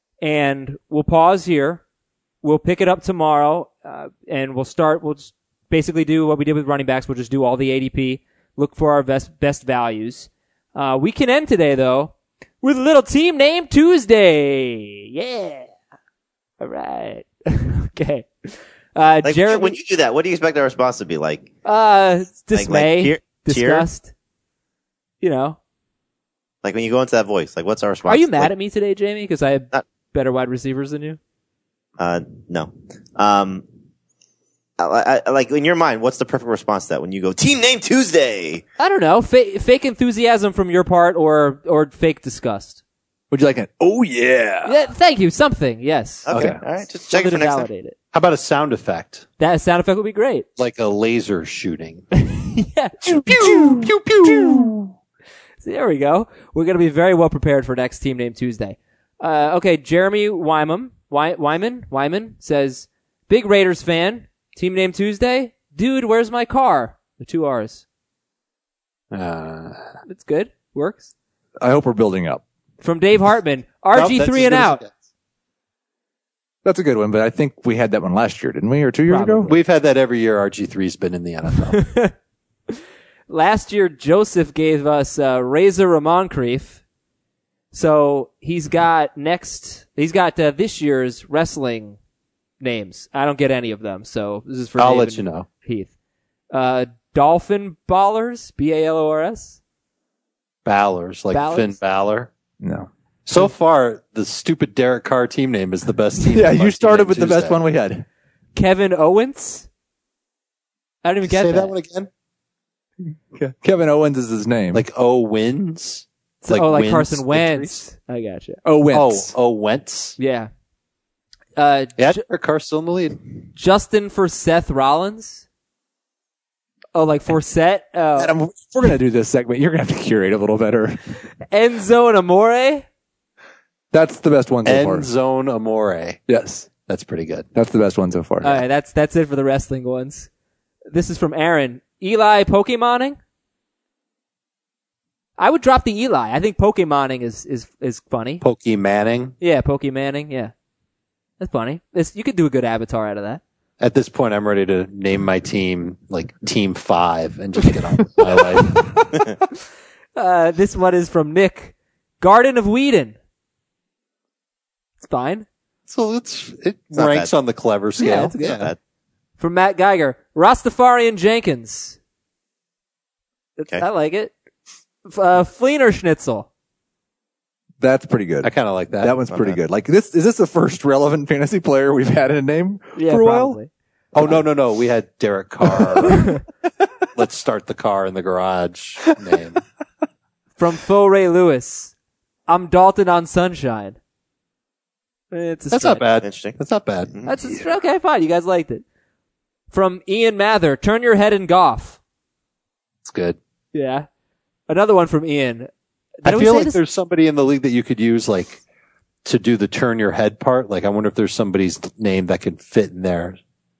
And we'll pause here. We'll pick it up tomorrow, uh, and we'll start. We'll just basically do what we did with running backs. We'll just do all the A D P, look for our best best values. Uh, we can end today though with a little team name Tuesday. Yeah. All right. Okay. Uh, Like Jeremy, when you do that, what do you expect our response to be like? uh, dismay, like, cheer- cheer? disgust. You know, Like when you go into that voice, like what's our response? are you mad Like, at me today, Jamie? Because I have Not- better wide receivers than you. Uh, no. Um, I, I, like in your mind, what's the perfect response to that when you go team name Tuesday? I don't know. Fa- fake enthusiasm from your part, or or fake disgust. Would you like an, oh yeah. Yeah, thank you. Something. Yes. Okay, Okay. all right, just check Something it for to next time. validate it. How about a sound effect? That sound effect would be great. Like a laser shooting. Yeah. Pew, pew, pew, pew. There we go. We're going to be very well prepared for next Team Name Tuesday. Uh, okay, Jeremy Wyman, Wy- Wyman, Wyman says, big Raiders fan, Team Name Tuesday. Dude, where's my car? The two R's. Uh, That's good. Works. I hope we're building up. From Dave Hartman, R G nope, three and out. That's a good one, but I think we had that one last year, didn't we? Or two years ago? We've had that every year. R G three's been in the N F L. Last year, Joseph gave us uh, Razor Moncrief. So he's got next, he's got uh, this year's wrestling names. I don't get any of them, so this is for I'll Dave let and you know. Heath. Uh, Dolphin Ballers, B A L O R S. Ballers, like Ballers? Finn Balor. No. So far, the stupid Derek Carr team name is the best team. Yeah, name you on started Team with the Tuesday. best one we had. Kevin Owens. I don't even get Say that. that one again. Kevin Owens is his name. Like O wins. oh, like wins Carson victories? Wentz. I gotcha. oh, Oh, Wentz. O Wentz. Yeah. Uh, Yeah, Ju- Derek Carr's still in the lead. Justin for Seth Rollins. Oh, like Forsett. Oh. Adam, if we're going to do this segment, you're going to have to curate a little better. Enzo and Amore. That's the best one so End far. zone Amore. Yes. That's pretty good. That's the best one so far. All right, that's that's it for the wrestling ones. This is from Aaron. Eli Pokemoning. I would drop the Eli. I think Pokemoning is is is funny. Pokey Manning. Yeah, Pokemanning. Yeah, that's funny. This, you could do a good avatar out of that. At this point, I'm ready to name my team like Team Five and just get on with my life. Uh, this one is from Nick. Garden of Whedon. It's fine. So it's it not ranks bad. on the clever scale. Yeah, it's good. Not bad. From Matt Geiger. Rastafarian Jenkins. Okay. I like it. F- Uh, Fleener Schnitzel. That's pretty good. I kind of like that. That one's Not pretty bad. good. Like this, is this the first relevant fantasy player we've had in a name Yeah, for a while? probably. Oh no no no! We had Derek Carr. Let's start the car in the garage name. From Faux Ray Lewis. I'm Dalton on Sunshine. It's a That's stretch. not bad. Interesting. That's not bad. That's a, okay, fine. You guys liked it. From Ian Mather. Turn your head and golf. It's good. Yeah. Another one from Ian. Did I we feel say like this? there's somebody in the league that you could use like to do the turn your head part. Like I wonder if there's somebody's name that could fit in there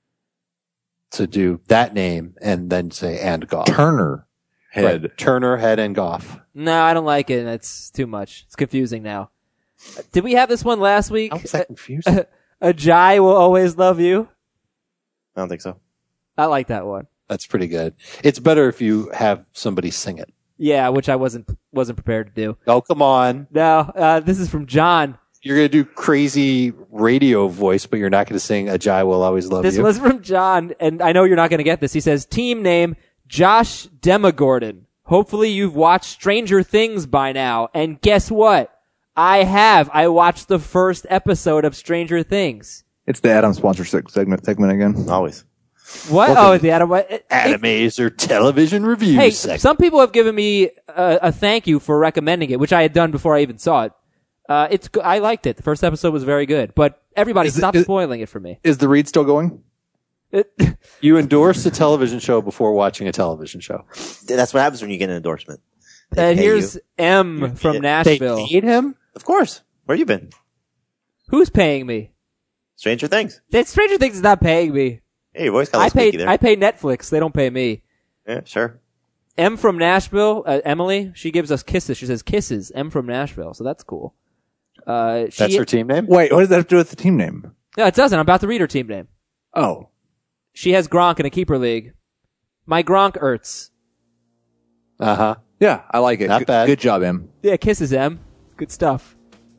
to do that name and then say and golf. Turner head. Right. Turner head and golf. No, I don't like it. It's too much. It's confusing now. Did we have this one last week? How was that confusing? Ajay will always love you. I don't think so. I like that one. That's pretty good. It's better if you have somebody sing it. Yeah, which I wasn't wasn't prepared to do. Oh, come on. No, uh, this is from John. You're going to do crazy radio voice, but you're not going to sing Ajay will always love This you. was from John, and I know you're not going to get this. He says, team name, Josh Demogorgon. Hopefully you've watched Stranger Things by now. And guess what? I have. I watched the first episode of Stranger Things. It's the Adam sponsor seg- segment segment again. Always. What? Oh, the Adam. It, it, Animes or television reviews. Hey, segment. some people have given me a, a thank you for recommending it, which I had done before I even saw it. Uh, it's go- I liked it. The first episode was very good, but everybody Is it- stop is- spoiling it for me. Is the read still going? It, You endorse a television show before watching a television show. That's what happens when you get an endorsement. They and pay here's you. M from They Nashville. paid him? Of course. Where you been? Who's paying me? Stranger Things. That Stranger Things is not paying me. Hey, your voice got a I little squeaky pay there. I pay Netflix. They don't pay me. Yeah, sure. M from Nashville, uh, Emily, she gives us kisses. She says kisses. M from Nashville, so that's cool. Uh, she, That's her team name? Wait, what does that have to do with the team name? No, it doesn't. I'm about to read her team name. Oh. She has Gronk in a keeper league. My Gronk Ertz. Uh-huh. Yeah, I like it. Not Good, bad. good job, Em. Yeah, kisses M. Good stuff.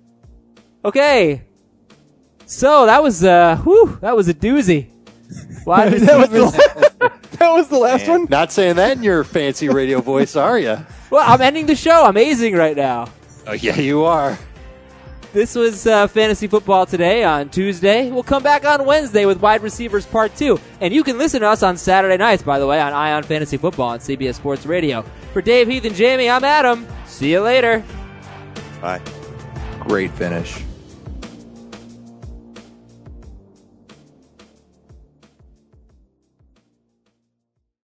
Okay. So that was uh whew, that was a doozy. Why that, was the, that was the last Man. one? Not saying that in your fancy radio voice, are you? Well, I'm ending the show. I'm amazing right now. Oh, yeah, you are. This was uh, Fantasy Football Today on Tuesday. We'll come back on Wednesday with Wide Receivers Part two. And you can listen to us on Saturday nights, by the way, on Ion Fantasy Football on C B S Sports Radio. For Dave, Heath, and Jamie, I'm Adam. See you later. Bye. Great finish.